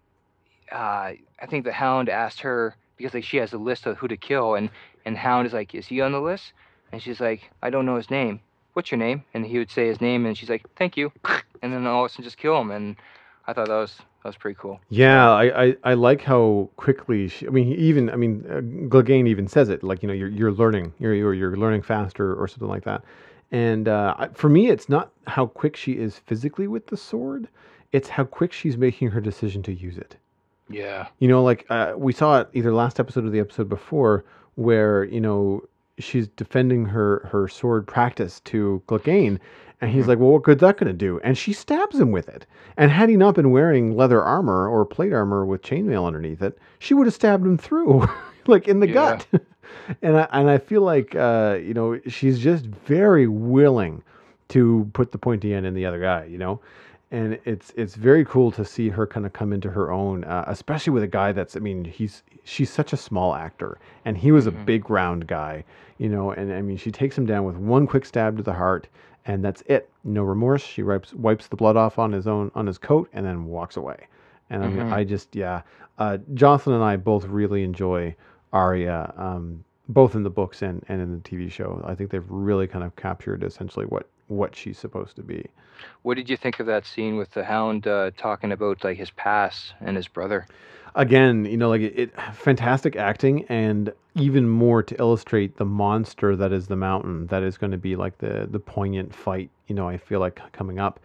I think the Hound asked her because like she has a list of who to kill, and Hound is like, is he on the list? And she's like, I don't know his name. What's your name? And he would say his name, and she's like, thank you, and then all of a sudden just kill him. And I thought that was pretty cool. yeah, So I like how quickly I mean, Clegane even says it, like you're learning, you're learning faster or something like that. And for me, it's not how quick she is physically with the sword; it's how quick she's making her decision to use it. yeah. Like we saw it either last episode or the episode before, where she's defending her sword practice to Clegane, and he's Hmm. like, "Well, what good's that going to do?" And she stabs him with it. And had he not been wearing leather armor or plate armor with chainmail underneath it, she would have stabbed him through, like in the Yeah. gut. And I feel like she's just very willing to put the pointy end in the other guy. And it's very cool to see her kind of come into her own, especially with a guy that's, I mean, she's such a small actor, and he was a Hmm. big round guy. And I mean, she takes him down with one quick stab to the heart, and that's it. No remorse. She wipes the blood off on his coat, and then walks away. And I mean, Hmm. I just, yeah, Jocelyn and I both really enjoy Arya, both in the books and in the TV show. I think they've really kind of captured essentially what she's supposed to be. What did you think of that scene with the Hound talking about like his past and his brother? Again, like fantastic acting, and even more to illustrate the monster that is the mountain, that is going to be like the poignant fight, I feel like coming up.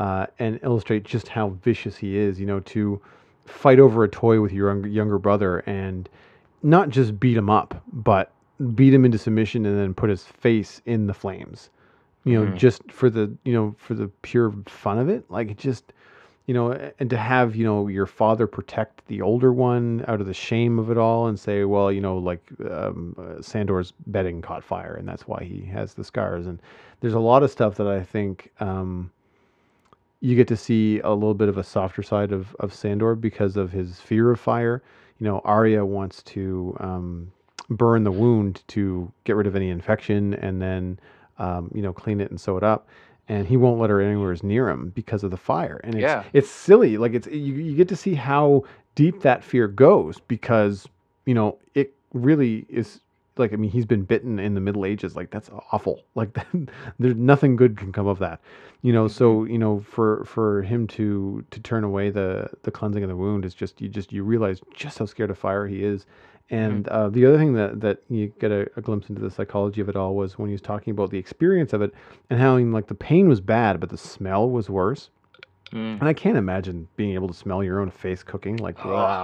and illustrate just how vicious he is. To fight over a toy with your younger brother and not just beat him up, but beat him into submission and then put his face in the flames. Just for the pure fun of it. Like, it just, and to have, your father protect the older one out of the shame of it all and say, well, like, Sandor's bedding caught fire and that's why he has the scars. And there's a lot of stuff that I think, you get to see a little bit of a softer side of Sandor because of his fear of fire. Arya wants to burn the wound to get rid of any infection and then, clean it and sew it up. And he won't let her anywhere near him because of the fire. And Yeah. it's silly. Like, you get to see how deep that fear goes because, it really is. Like, I mean, he's been bitten in the Middle Ages. Like, that's awful. Like, there's nothing good can come of that. So, for him to turn away the cleansing of the wound is just, you realize just how scared of fire he is. And the other thing that you get a glimpse into the psychology of it all was when he was talking about the experience of it and how, like, the pain was bad, but the smell was worse. And I can't imagine being able to smell your own face cooking. Like,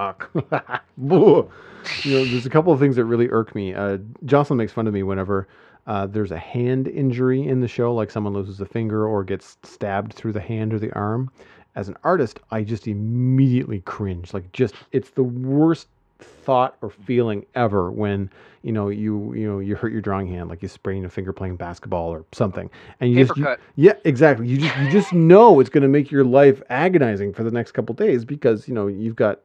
there's a couple of things that really irk me. Jocelyn makes fun of me whenever there's a hand injury in the show, like someone loses a finger or gets stabbed through the hand or the arm. As an artist, I just immediately cringe. Like, it's the worst thought or feeling ever when you hurt your drawing hand, like you sprain a finger playing basketball or something, and Paper cut. yeah, exactly, you just know it's going to make your life agonizing for the next couple of days because you've got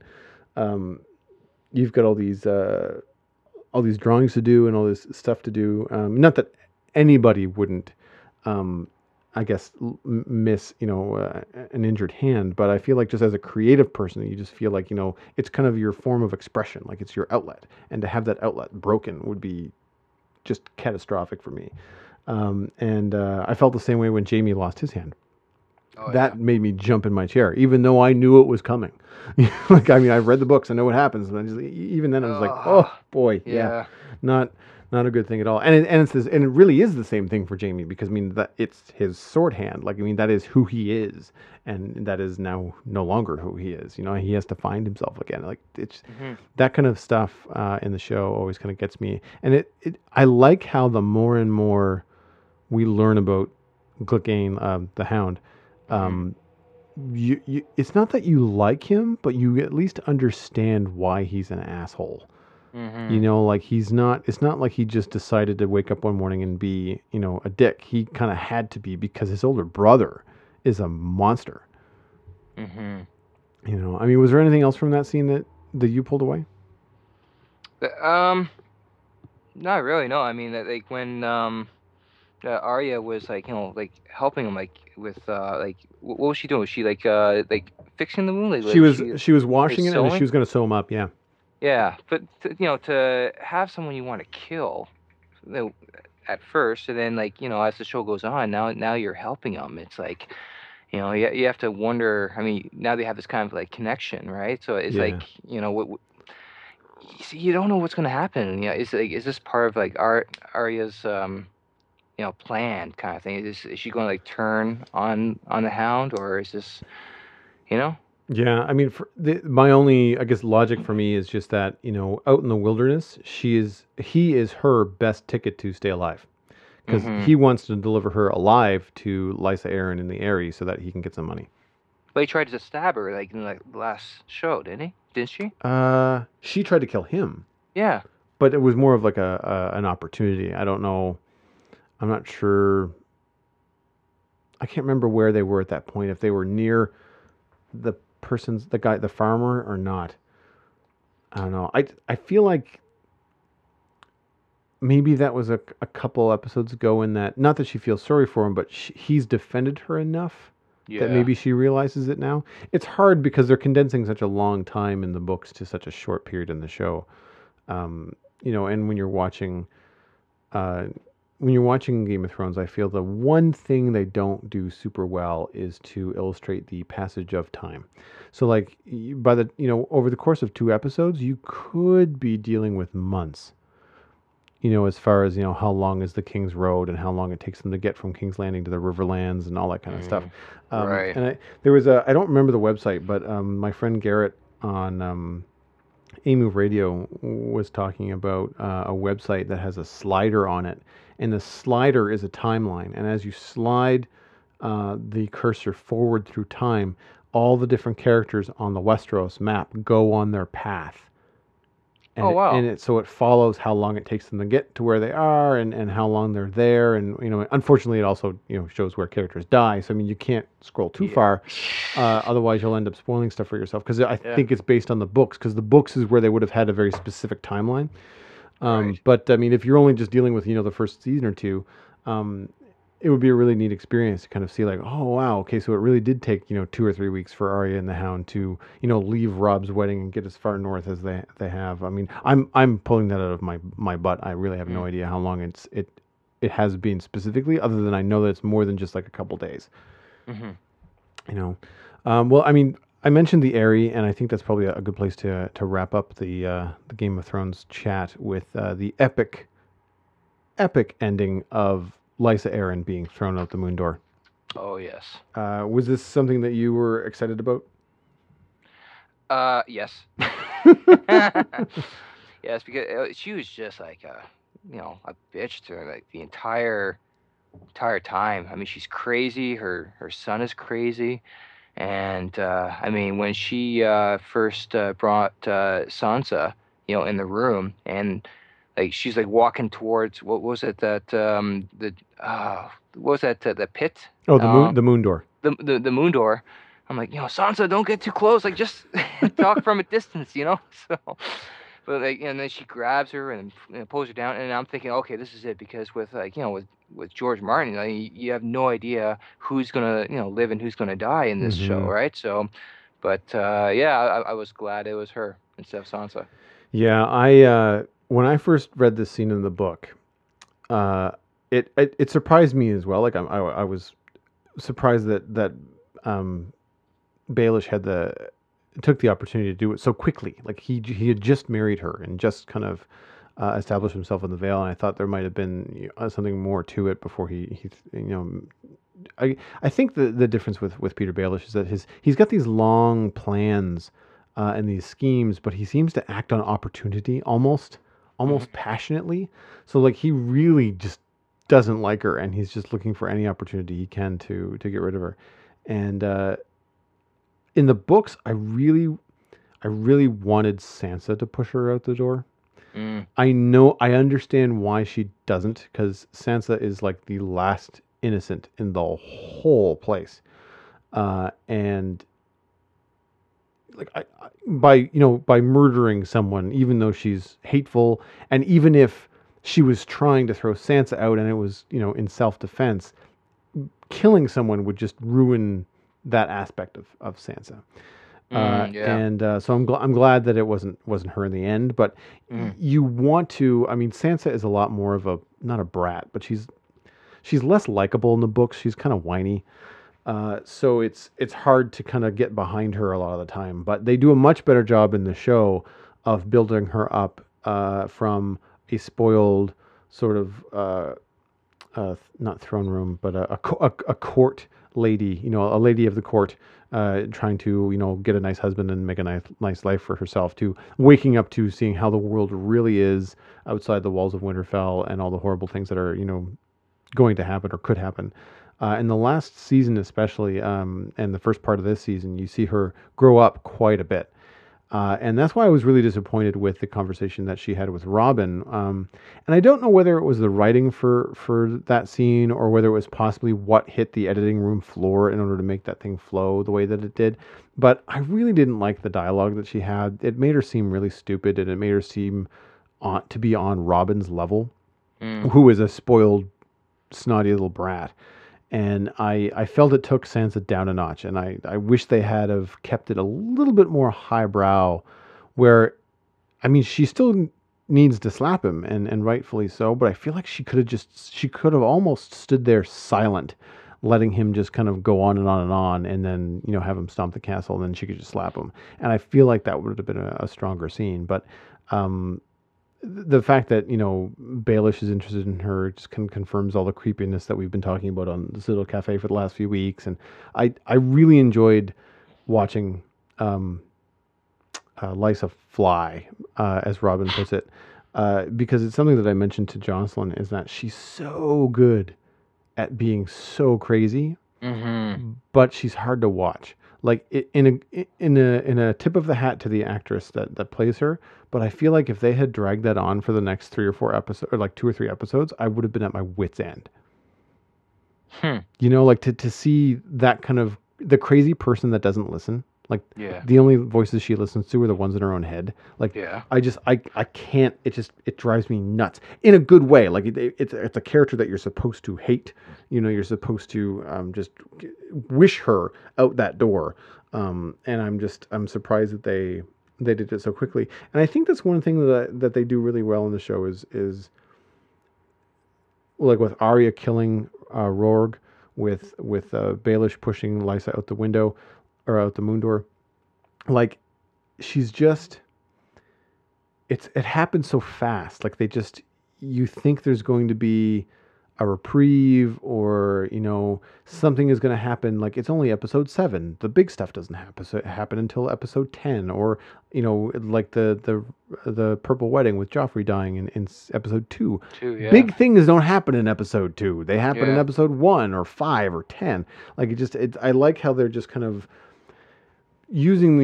all these drawings to do and all this stuff to do. Not that anybody wouldn't I guess miss an injured hand, but I feel like just as a creative person, you just feel like it's kind of your form of expression, like it's your outlet, and to have that outlet broken would be just catastrophic for me. And I felt the same way when Jamie lost his hand. That made me jump in my chair, even though I knew it was coming. Like, I mean, I've read the books, I know what happens, and even then I was like, oh boy, yeah, not a good thing at all. And it really is the same thing for Jamie because, I mean, that it's his sword hand. Like, I mean, that is who he is, and that is now no longer who he is. He has to find himself again. Like, it's that kind of stuff in the show always kind of gets me. And I like how the more and more we learn about Clegane, the Hound, it's not that you like him, but you at least understand why he's an asshole. Like, it's not like he just decided to wake up one morning and be, a dick. He kind of had to be because his older brother is a monster. I mean, was there anything else from that scene that you pulled away? Not really, no. I mean, like, when Arya was like, like helping him, like with like what was she doing? Was she like fixing the wound? Like, she was washing it and she was going to sew him up. Yeah. Yeah, but to have someone you want to kill, at first, and then, like, as the show goes on, now you're helping them. It's like, you have to wonder. I mean, now they have this kind of like connection, right? So it's like, what you don't know what's going to happen. Is this part of like Arya's plan kind of thing? Is she going to like turn on the Hound, or is this, Yeah, I mean, my only, I guess, logic for me is just that, out in the wilderness, he is her best ticket to stay alive. Because he wants to deliver her alive to Lysa Arryn in the Eyrie so that he can get some money. But he tried to stab her, like, in the last show, didn't he? Didn't she? She tried to kill him. Yeah. But it was more of like an opportunity. I don't know. I'm not sure. I can't remember where they were at that point, if they were near the farmer or not. I don't know. I feel like maybe that was a couple episodes ago, in that, not that she feels sorry for him, but he's defended her enough that maybe she realizes it now. It's hard because they're condensing such a long time in the books to such a short period in the show. And when you're watching Game of Thrones, I feel the one thing they don't do super well is to illustrate the passage of time. So, like, over the course of 2 episodes, you could be dealing with months, as far as how long is the King's Road and how long it takes them to get from King's Landing to the Riverlands and all that kind of stuff. Right. And there was I don't remember the website, but my friend Garrett on Emu Radio was talking about a website that has a slider on it, and the slider is a timeline, and as you slide the cursor forward through time, all the different characters on the Westeros map go on their path. And Oh, wow. so it follows how long it takes them to get to where they are, and how long they're there, and unfortunately it also shows where characters die. So I mean, you can't scroll too Yeah. far, otherwise you'll end up spoiling stuff for yourself. Because I Yeah. think it's based on the books, because the books is where they would have had a very specific timeline. Right. But I mean, if you're only just dealing with the first season or two, um, it would be a really neat experience to kind of see like, oh wow, okay, so it really did take 2 or 3 weeks for Arya and the Hound to leave Rob's wedding and get as far north as they have. I mean, I'm pulling that out of my butt. I really have no Mm. idea how long it has been specifically, other than I know that it's more than just like a couple days. Hmm. You know, well, I mean, I mentioned the Eyrie, and I think that's probably a good place to wrap up the Game of Thrones chat with the epic ending of Lysa Arryn being thrown out the moon door. Oh, yes. Was this something that you were excited about? Yes. Yes, because she was just like a bitch to her, like the entire time. I mean, she's crazy. Her son is crazy, and I mean, when she first brought Sansa, in the room, and like she's like walking towards what was it that what was that the pit, Oh, um the moon door. the moon door. I'm like, Sansa, don't get too close. Like, just talk from a distance. So, but like, and then she grabs her and pulls her down, and I'm thinking, okay, this is it, because with like, with George Martin, you have no idea who's gonna, live and who's gonna die in this show, Hmm. right? So, but yeah, I was glad it was her instead of Sansa. Yeah, I when I first read this scene in the book, uh, it surprised me as well. Like I was surprised that um, Baelish took the opportunity to do it so quickly. Like he had just married her and just kind of established himself in the Vale, and I thought there might have been something more to it before he I think the difference with Peter Baelish is that he's got these long plans and these schemes, but he seems to act on opportunity Hmm. almost passionately. So like he really just doesn't like her, and he's just looking for any opportunity he can to get rid of her. And in the books, I really wanted Sansa to push her out the door. Mm. I understand why she doesn't, because Sansa is like the last innocent in the whole place, and like by murdering someone, even though she's hateful, and even if she was trying to throw Sansa out and it was in self defense, killing someone would just ruin that aspect of Sansa. Yeah. And so I'm glad that it wasn't her in the end. But Mm. you want to. I mean, Sansa is a lot more of a, not a brat, but she's less likable in the books. She's kind of whiny. So it's hard to kind of get behind her a lot of the time. But they do a much better job in the show of building her up from a spoiled sort of not throne room, but a court lady, a lady of the court, trying to get a nice husband and make a nice life for herself, to waking up to seeing how the world really is outside the walls of Winterfell and all the horrible things that are going to happen or could happen. In the last season, especially, and the first part of this season, you see her grow up quite a bit. And that's why I was really disappointed with the conversation that she had with Robin. And I don't know whether it was the writing for that scene, or whether it was possibly what hit the editing room floor in order to make that thing flow the way that it did. But I really didn't like the dialogue that she had. It made her seem really stupid, and it made her seem to be on Robin's level, Mm. who is a spoiled, snotty little brat. And I felt it took Sansa down a notch, and I wish they had have kept it a little bit more highbrow, where, I mean, she still needs to slap him, and rightfully so, but I feel like she could have almost stood there silent, letting him just kind of go on and on and on, and then have him stomp the castle, and then she could just slap him. And I feel like that would have been a stronger scene. But um, the fact that Baelish is interested in her just confirms all the creepiness that we've been talking about on the Citadel Cafe for the last few weeks, and I really enjoyed watching Lysa fly, as Robin puts it, because it's something that I mentioned to Jocelyn is that she's so good at being so crazy, Mm-hmm. but she's hard to watch. Like in a tip of the hat to the actress that plays her, but I feel like if they had dragged that on for the next 3 or 4 episodes, or like 2 or 3 episodes, I would have been at my wits' end. Hmm. Like to see that kind of the crazy person that doesn't listen. Like Yeah. the only voices she listens to are the ones in her own head. Like Yeah. I can't. It drives me nuts in a good way. Like it's a character that you're supposed to hate. You're supposed to just wish her out that door. And I'm surprised that they did it so quickly. And I think that's one thing that they do really well in the show is like with Arya killing Rorg, with Baelish pushing Lysa out the window or out the moon door. Like she's just it happens so fast. Like you think there's going to be a reprieve or something is going to happen. Like it's only episode 7. The big stuff doesn't happen until episode 10, or like the purple wedding with Joffrey dying in episode 2. 2. Yeah. Big things don't happen in episode 2. They happen in Yeah. episode 1 or 5 or 10. Like I like how they're just kind of using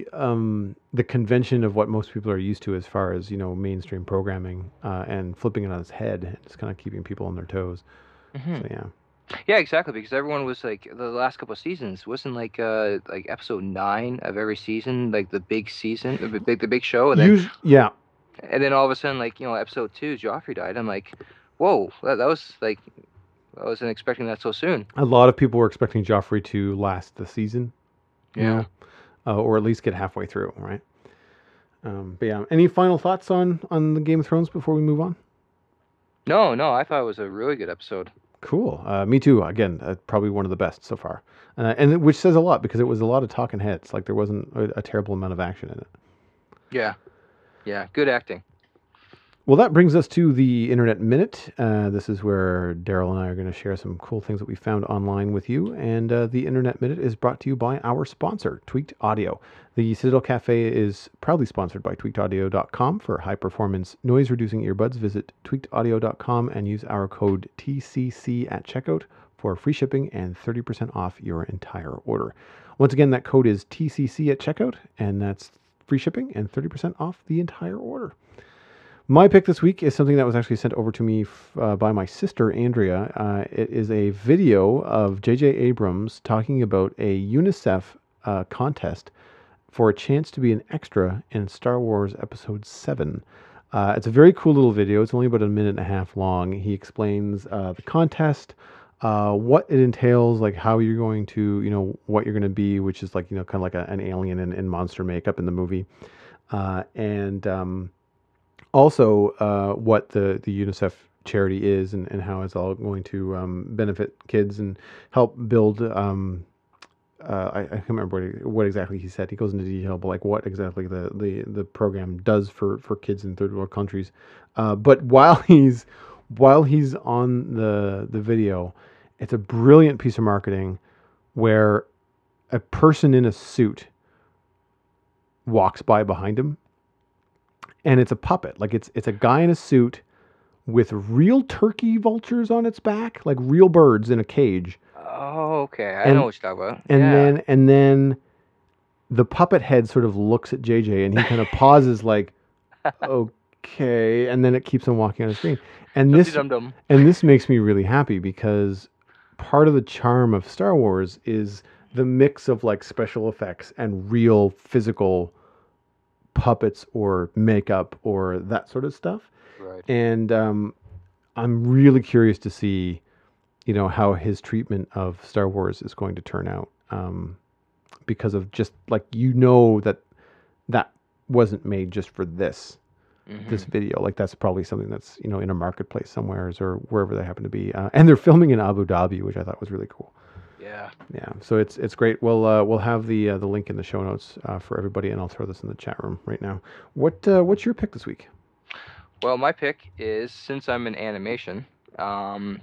the convention of what most people are used to as far as mainstream programming, and flipping it on its head and just kind of keeping people on their toes. Mm-hmm. So yeah. Yeah, exactly. Because everyone was like the last couple of seasons wasn't like episode 9 of every season, like the big season, the big show, and then Yeah. and then all of a sudden, like episode 2, Joffrey died. I'm like, whoa, that was like I wasn't expecting that so soon. A lot of people were expecting Joffrey to last the season, Yeah. or at least get halfway through, right? But yeah, any final thoughts on the Game of Thrones before we move on? No, I thought it was a really good episode. Cool. Me too. Again, probably one of the best so far, which says a lot because it was a lot of talking heads. Like there wasn't a terrible amount of action in it. Yeah. Yeah, good acting. Well, that brings us to the Internet Minute. This is where Daryl and I are going to share some cool things that we found online with you. And the Internet Minute is brought to you by our sponsor, Tweaked Audio. The Citadel Cafe is proudly sponsored by tweakedaudio.com. For high-performance, noise-reducing earbuds, visit tweakedaudio.com and use our code TCC at checkout for free shipping and 30% off your entire order. Once again, that code is TCC at checkout, and that's free shipping and 30% off the entire order. My pick this week is something that was actually sent over to me by my sister, Andrea. It is a video of J.J. Abrams talking about a UNICEF contest for a chance to be an extra in Star Wars Episode 7. It's a very cool little video. It's only about a minute and a half long. He explains the contest, what it entails, like how you're going to, what you're going to be, which is like, kind of like an alien in monster makeup in the movie. And also, what the UNICEF charity is and how it's all going to benefit kids and help build. I can't remember what exactly he said. He goes into detail, but like what exactly the program does for kids in third world countries. But while he's on the video, it's a brilliant piece of marketing where a person in a suit walks by behind him. And it's a puppet. Like it's a guy in a suit with real turkey vultures on its back, like real birds in a cage. Oh, okay. I know what you're talking about. And then the puppet head sort of looks at JJ and he kind of pauses like, okay, and then it keeps on walking on the screen. And this makes me really happy because part of the charm of Star Wars is the mix of like special effects and real physical puppets or makeup or that sort of stuff. Right. And I'm really curious to see, how his treatment of Star Wars is going to turn out. Because of just like, that wasn't made just for this video. Like that's probably something that's, in a marketplace somewhere or wherever they happen to be. And they're filming in Abu Dhabi, which I thought was really cool. Yeah. Yeah. So it's great. We'll have the link in the show notes for everybody, and I'll throw this in the chat room right now. What's your pick this week? Well, my pick is, since I'm in animation, um,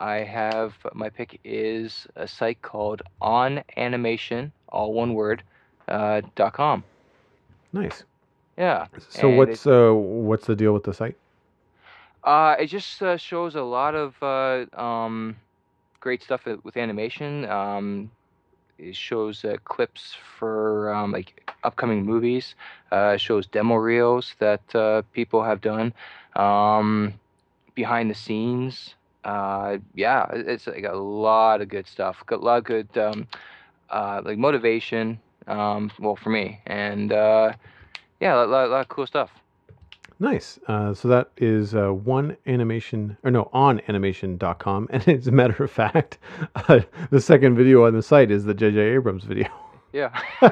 my pick is a site called onanimation, all one word, .com. Nice. Yeah, So and what's the deal with the site? it just shows a lot of great stuff with animation. It shows clips for like upcoming movies. Shows demo reels that people have done. Um, Behind the scenes. Yeah, it's like a lot of good stuff. Got a lot of good like motivation. Well, for me, and yeah, lot of cool stuff. Nice. So that is one animation, or no, onanimation.com. And as a matter of fact, the second video on the site is the J.J. Abrams video. Yeah,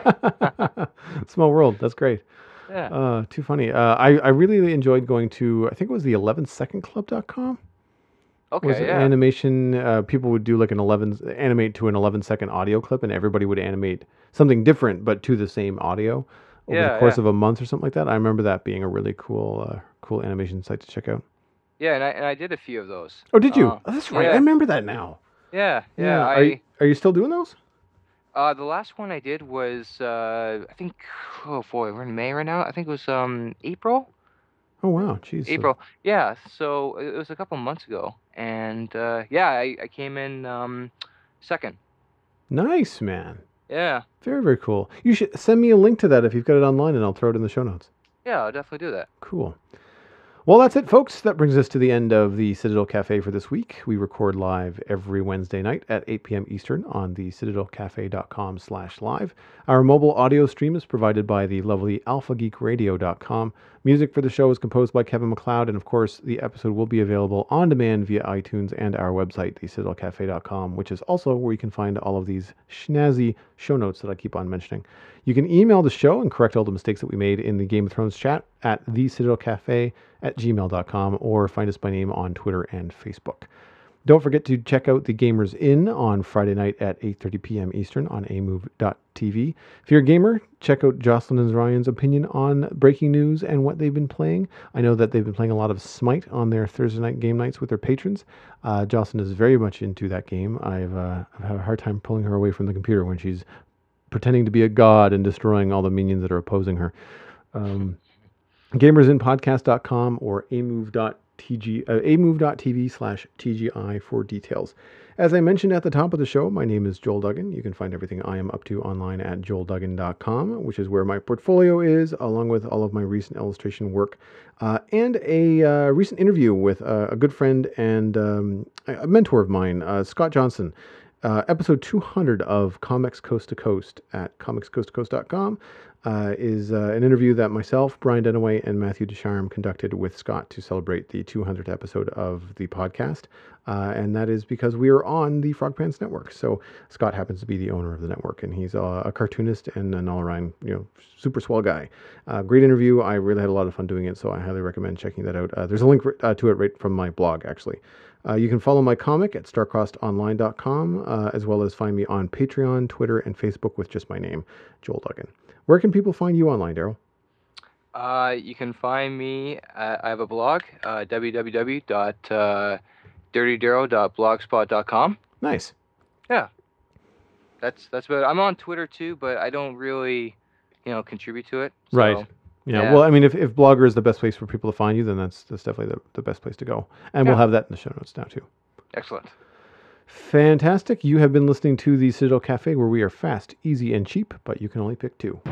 Small world. That's great. yeah, Too funny. I really enjoyed going to, I think it was the 11secondclub.com. Was okay, yeah, animation, people would do like animate to an 11-second audio clip, and everybody would animate something different, but to the same audio over the yeah, course yeah, of a month or something like that. I remember that being a really cool animation site to check out. yeah. And I did a few of those. Oh, did you? Oh, that's right. I Yeah, remember that now. yeah, yeah. Yeah. Are you still doing those? The last one I did was I think, oh boy, we're in May right now. I think it was April. Oh, wow. Jeez. April. Yeah, so it was a couple months ago, and yeah, I came in second. Nice, man. Yeah, Very cool. You should send me a link to that if you've got it online, and I'll throw it in the show notes. yeah, I'll definitely do that. Cool. Well, that's it, folks. That brings us to the end of the Citadel Cafe for this week. We record live every Wednesday night at 8 p.m. Eastern on the citadelcafe.com/live. Our mobile audio stream is provided by the lovely alphageekradio.com. Music for the show is composed by Kevin MacLeod, and of course, the episode will be available on demand via iTunes and our website, thecitadelcafe.com, which is also where you can find all of these snazzy show notes that I keep on mentioning. You can email the show and correct all the mistakes that we made in the Game of Thrones chat at thecitadelcafe@gmail.com, or find us by name on Twitter and Facebook. Don't forget to check out the Gamers Inn on Friday night at 8:30 p.m. Eastern on amove.tv. If you're a gamer, check out Jocelyn and Ryan's opinion on breaking news and what they've been playing. I know that they've been playing a lot of Smite on their Thursday night game nights with their patrons. Jocelyn is very much into that game. I've had a hard time pulling her away from the computer when she's pretending to be a god and destroying all the minions that are opposing her. Gamersinpodcast.com or amove.tv/TGI for details. As I mentioned at the top of the show, my name is Joel Duggan. You can find everything I am up to online at joelduggan.com, which is where my portfolio is, along with all of my recent illustration work, and a recent interview with a good friend and a mentor of mine, Scott Johnson. Episode 200 of Comics Coast to Coast at comicscoasttocoast.com is an interview that myself, Brian Denaway, and Matthew Ducharme conducted with Scott to celebrate the 200th episode of the podcast. And that is because we are on the Frog Pants Network. So Scott happens to be the owner of the network, and he's a cartoonist and an all-around, super swell guy. Great interview. I really had a lot of fun doing it, so I highly recommend checking that out. There's a link to it right from my blog, actually. You can follow my comic at starcrossedonline.com, as well as find me on Patreon, Twitter, and Facebook with just my name, Joel Duggan. Where can people find you online, Daryl? You can find me. I have a blog, www.dirtydaryl.blogspot.com. Nice. Yeah, that's about it. I'm on Twitter too, but I don't really, contribute to it. So, Right. Yeah. yeah. Well, I mean, if Blogger is the best place for people to find you, then that's definitely the best place to go. And we'll Yeah. have that in the show notes now, too. Excellent. Fantastic. You have been listening to the Citadel Cafe, where we are fast, easy, and cheap, but you can only pick two.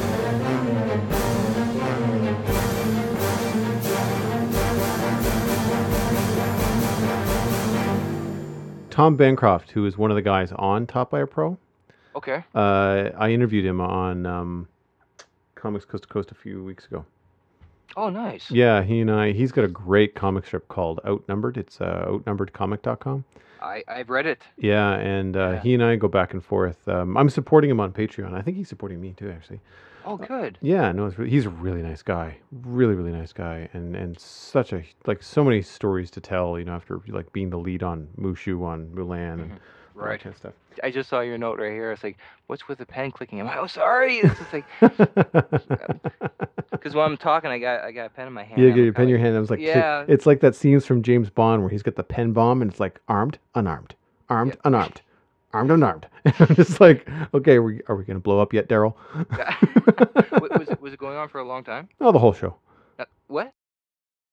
Tom Bancroft, who is one of the guys on Top Buyer Pro, Okay. I interviewed him on Comics Coast to Coast a few weeks ago. Oh, nice. Yeah, he's got a great comic strip called Outnumbered. It's outnumberedcomic.com. I've read it. Yeah, and Yeah. he and I go back and forth. I'm supporting him on Patreon. I think he's supporting me too, actually. Oh, good. Yeah, no, he's a really nice guy. Really, really nice guy, and such so many stories to tell. After like being the lead on Mushu on Mulan and all that Right. kind of stuff. I just saw your note right here. It's like, what's with the pen clicking? I'm like, oh, sorry. It's just like, Because while I'm talking, I got a pen in my hand. You I'm get your pen in your like, hand. I was like, yeah, it's like that scenes from James Bond where he's got the pen bomb and it's like armed, unarmed, yeah. armed, unarmed, armed, unarmed. I'm just like, okay, are we gonna blow up yet, Daryl? Was it going on for a long time? Oh, the whole show. What?